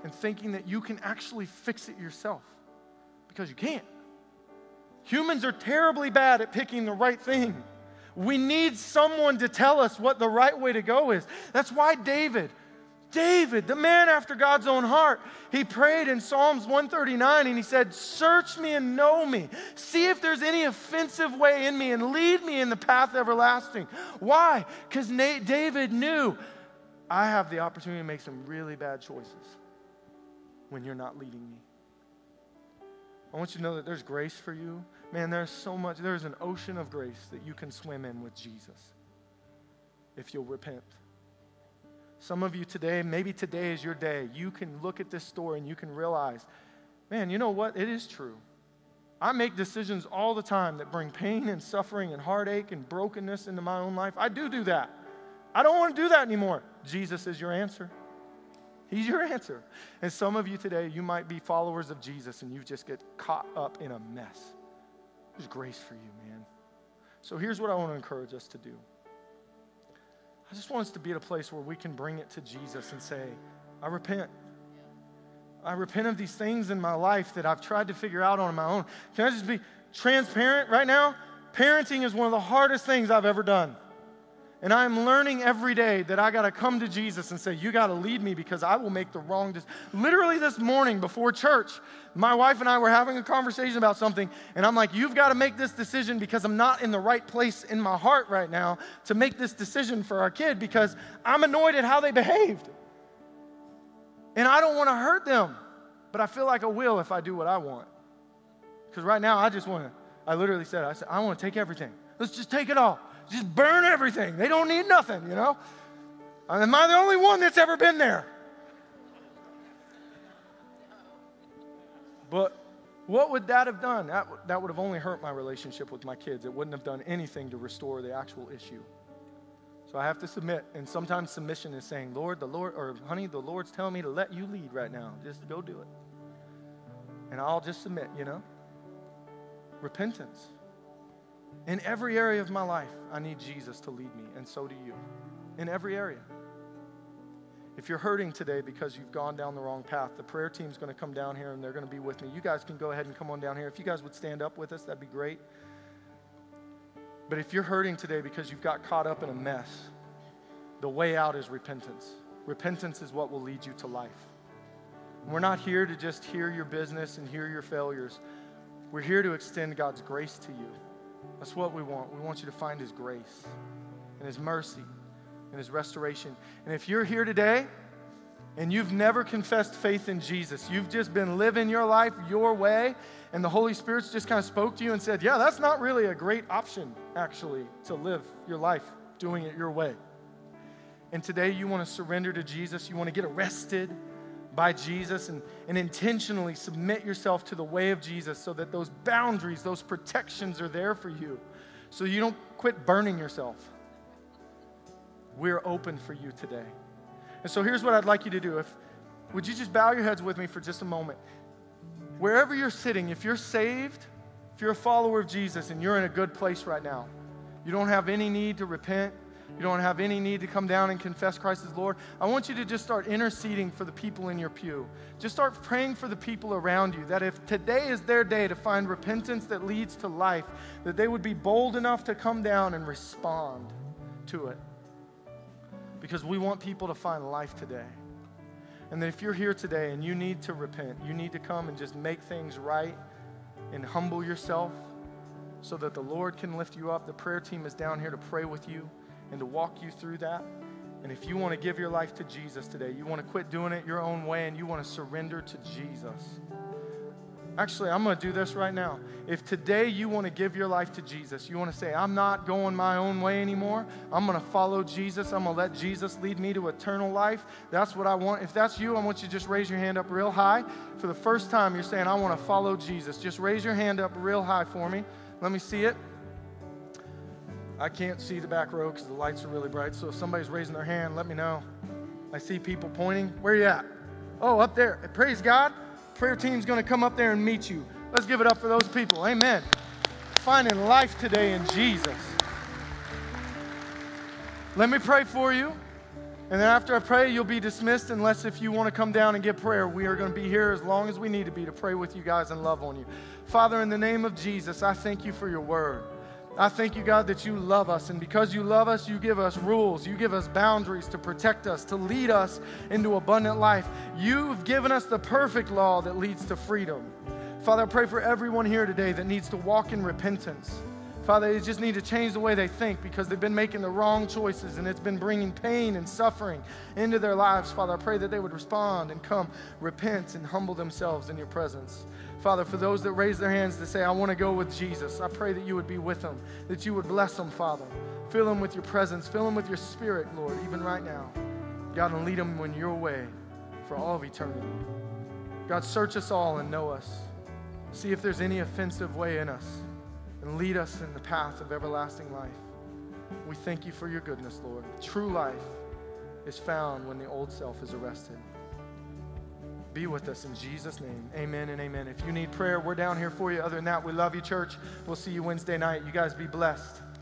[SPEAKER 4] and thinking that you can actually fix it yourself, because you can't. Humans are terribly bad at picking the right thing. We need someone to tell us what the right way to go is. That's why David, David, the man after God's own heart, he prayed in Psalms one thirty-nine and he said, search me and know me. See if there's any offensive way in me and lead me in the path everlasting. Why? Because David knew, I have the opportunity to make some really bad choices when you're not leading me. I want you to know that there's grace for you. Man, there's so much. There's an ocean of grace that you can swim in with Jesus if you'll repent. Some of you today, maybe today is your day. You can look at this story and you can realize, man, you know what? It is true. I make decisions all the time that bring pain and suffering and heartache and brokenness into my own life. I do do that. I don't want to do that anymore. Jesus is your answer. He's your answer. And some of you today, you might be followers of Jesus and you just get caught up in a mess. There's grace for you, man. So here's what I want to encourage us to do. I just want us to be at a place where we can bring it to Jesus and say, I repent. I repent of these things in my life that I've tried to figure out on my own. Can I just be transparent right now? Parenting is one of the hardest things I've ever done. And I'm learning every day that I got to come to Jesus and say, you got to lead me because I will make the wrong decision. Literally this morning before church, my wife and I were having a conversation about something, and I'm like, you've got to make this decision because I'm not in the right place in my heart right now to make this decision for our kid because I'm annoyed at how they behaved. And I don't want to hurt them, but I feel like I will if I do what I want. Because right now I just want to, I literally said, I said, I want to take everything. Let's just take it all. Just burn everything. They don't need nothing, you know? Am I the only one that's ever been there? But what would that have done? That, that would have only hurt my relationship with my kids. It wouldn't have done anything to restore the actual issue. So I have to submit. And sometimes submission is saying, Lord, the Lord, or honey, the Lord's telling me to let you lead right now. Just go do it. And I'll just submit, you know? Repentance. In every area of my life, I need Jesus to lead me, and so do you. In every area. If you're hurting today because you've gone down the wrong path, the prayer team's going to come down here, and they're going to be with me. You guys can go ahead and come on down here. If you guys would stand up with us, that'd be great. But if you're hurting today because you've got caught up in a mess, the way out is repentance. Repentance is what will lead you to life. We're not here to just hear your business and hear your failures. We're here to extend God's grace to you. That's what we want. We want you to find His grace and His mercy and His restoration. And if you're here today and you've never confessed faith in Jesus, you've just been living your life your way, and the Holy Spirit's just kind of spoke to you and said, yeah, that's not really a great option, actually, to live your life doing it your way. And today you want to surrender to Jesus. You want to get arrested by Jesus and, and intentionally submit yourself to the way of Jesus so that those boundaries, those protections are there for you so you don't quit burning yourself. We're open for you today. And so here's what I'd like you to do. If would you just bow your heads with me for just a moment? Wherever you're sitting, if you're saved, if you're a follower of Jesus and you're in a good place right now, you don't have any need to repent, you don't have any need to come down and confess Christ as Lord, I want you to just start interceding for the people in your pew. Just start praying for the people around you, that if today is their day to find repentance that leads to life, that they would be bold enough to come down and respond to it. Because we want people to find life today. And that if you're here today and you need to repent, you need to come and just make things right and humble yourself so that the Lord can lift you up. The prayer team is down here to pray with you and to walk you through that. And if you want to give your life to Jesus today, you want to quit doing it your own way and you want to surrender to Jesus. Actually, I'm going to do this right now. If today you want to give your life to Jesus, you want to say, I'm not going my own way anymore. I'm going to follow Jesus. I'm going to let Jesus lead me to eternal life. That's what I want. If that's you, I want you to just raise your hand up real high. For the first time, you're saying, I want to follow Jesus. Just raise your hand up real high for me. Let me see it. I can't see the back row because the lights are really bright. So if somebody's raising their hand, let me know. I see people pointing. Where are you at? Oh, up there. Praise God. Prayer team's going to come up there and meet you. Let's give it up for those people. Amen. Finding life today in Jesus. Let me pray for you. And then after I pray, you'll be dismissed unless if you want to come down and get prayer. We are going to be here as long as we need to be to pray with you guys and love on you. Father, in the name of Jesus, I thank you for your word. I thank you, God, that you love us. And because you love us, you give us rules. You give us boundaries to protect us, to lead us into abundant life. You've given us the perfect law that leads to freedom. Father, I pray for everyone here today that needs to walk in repentance. Father, they just need to change the way they think because they've been making the wrong choices and it's been bringing pain and suffering into their lives. Father, I pray that they would respond and come, repent, and humble themselves in your presence. Father, for those that raise their hands to say, I want to go with Jesus, I pray that you would be with them, that you would bless them, Father. Fill them with your presence. Fill them with your spirit, Lord, even right now. God, and lead them in your way for all of eternity. God, search us all and know us. See if there's any offensive way in us, and lead us in the path of everlasting life. We thank you for your goodness, Lord. True life is found when the old self is arrested. Be with us in Jesus' name. Amen and amen. If you need prayer, we're down here for you. Other than that, we love you, church. We'll see you Wednesday night. You guys be blessed.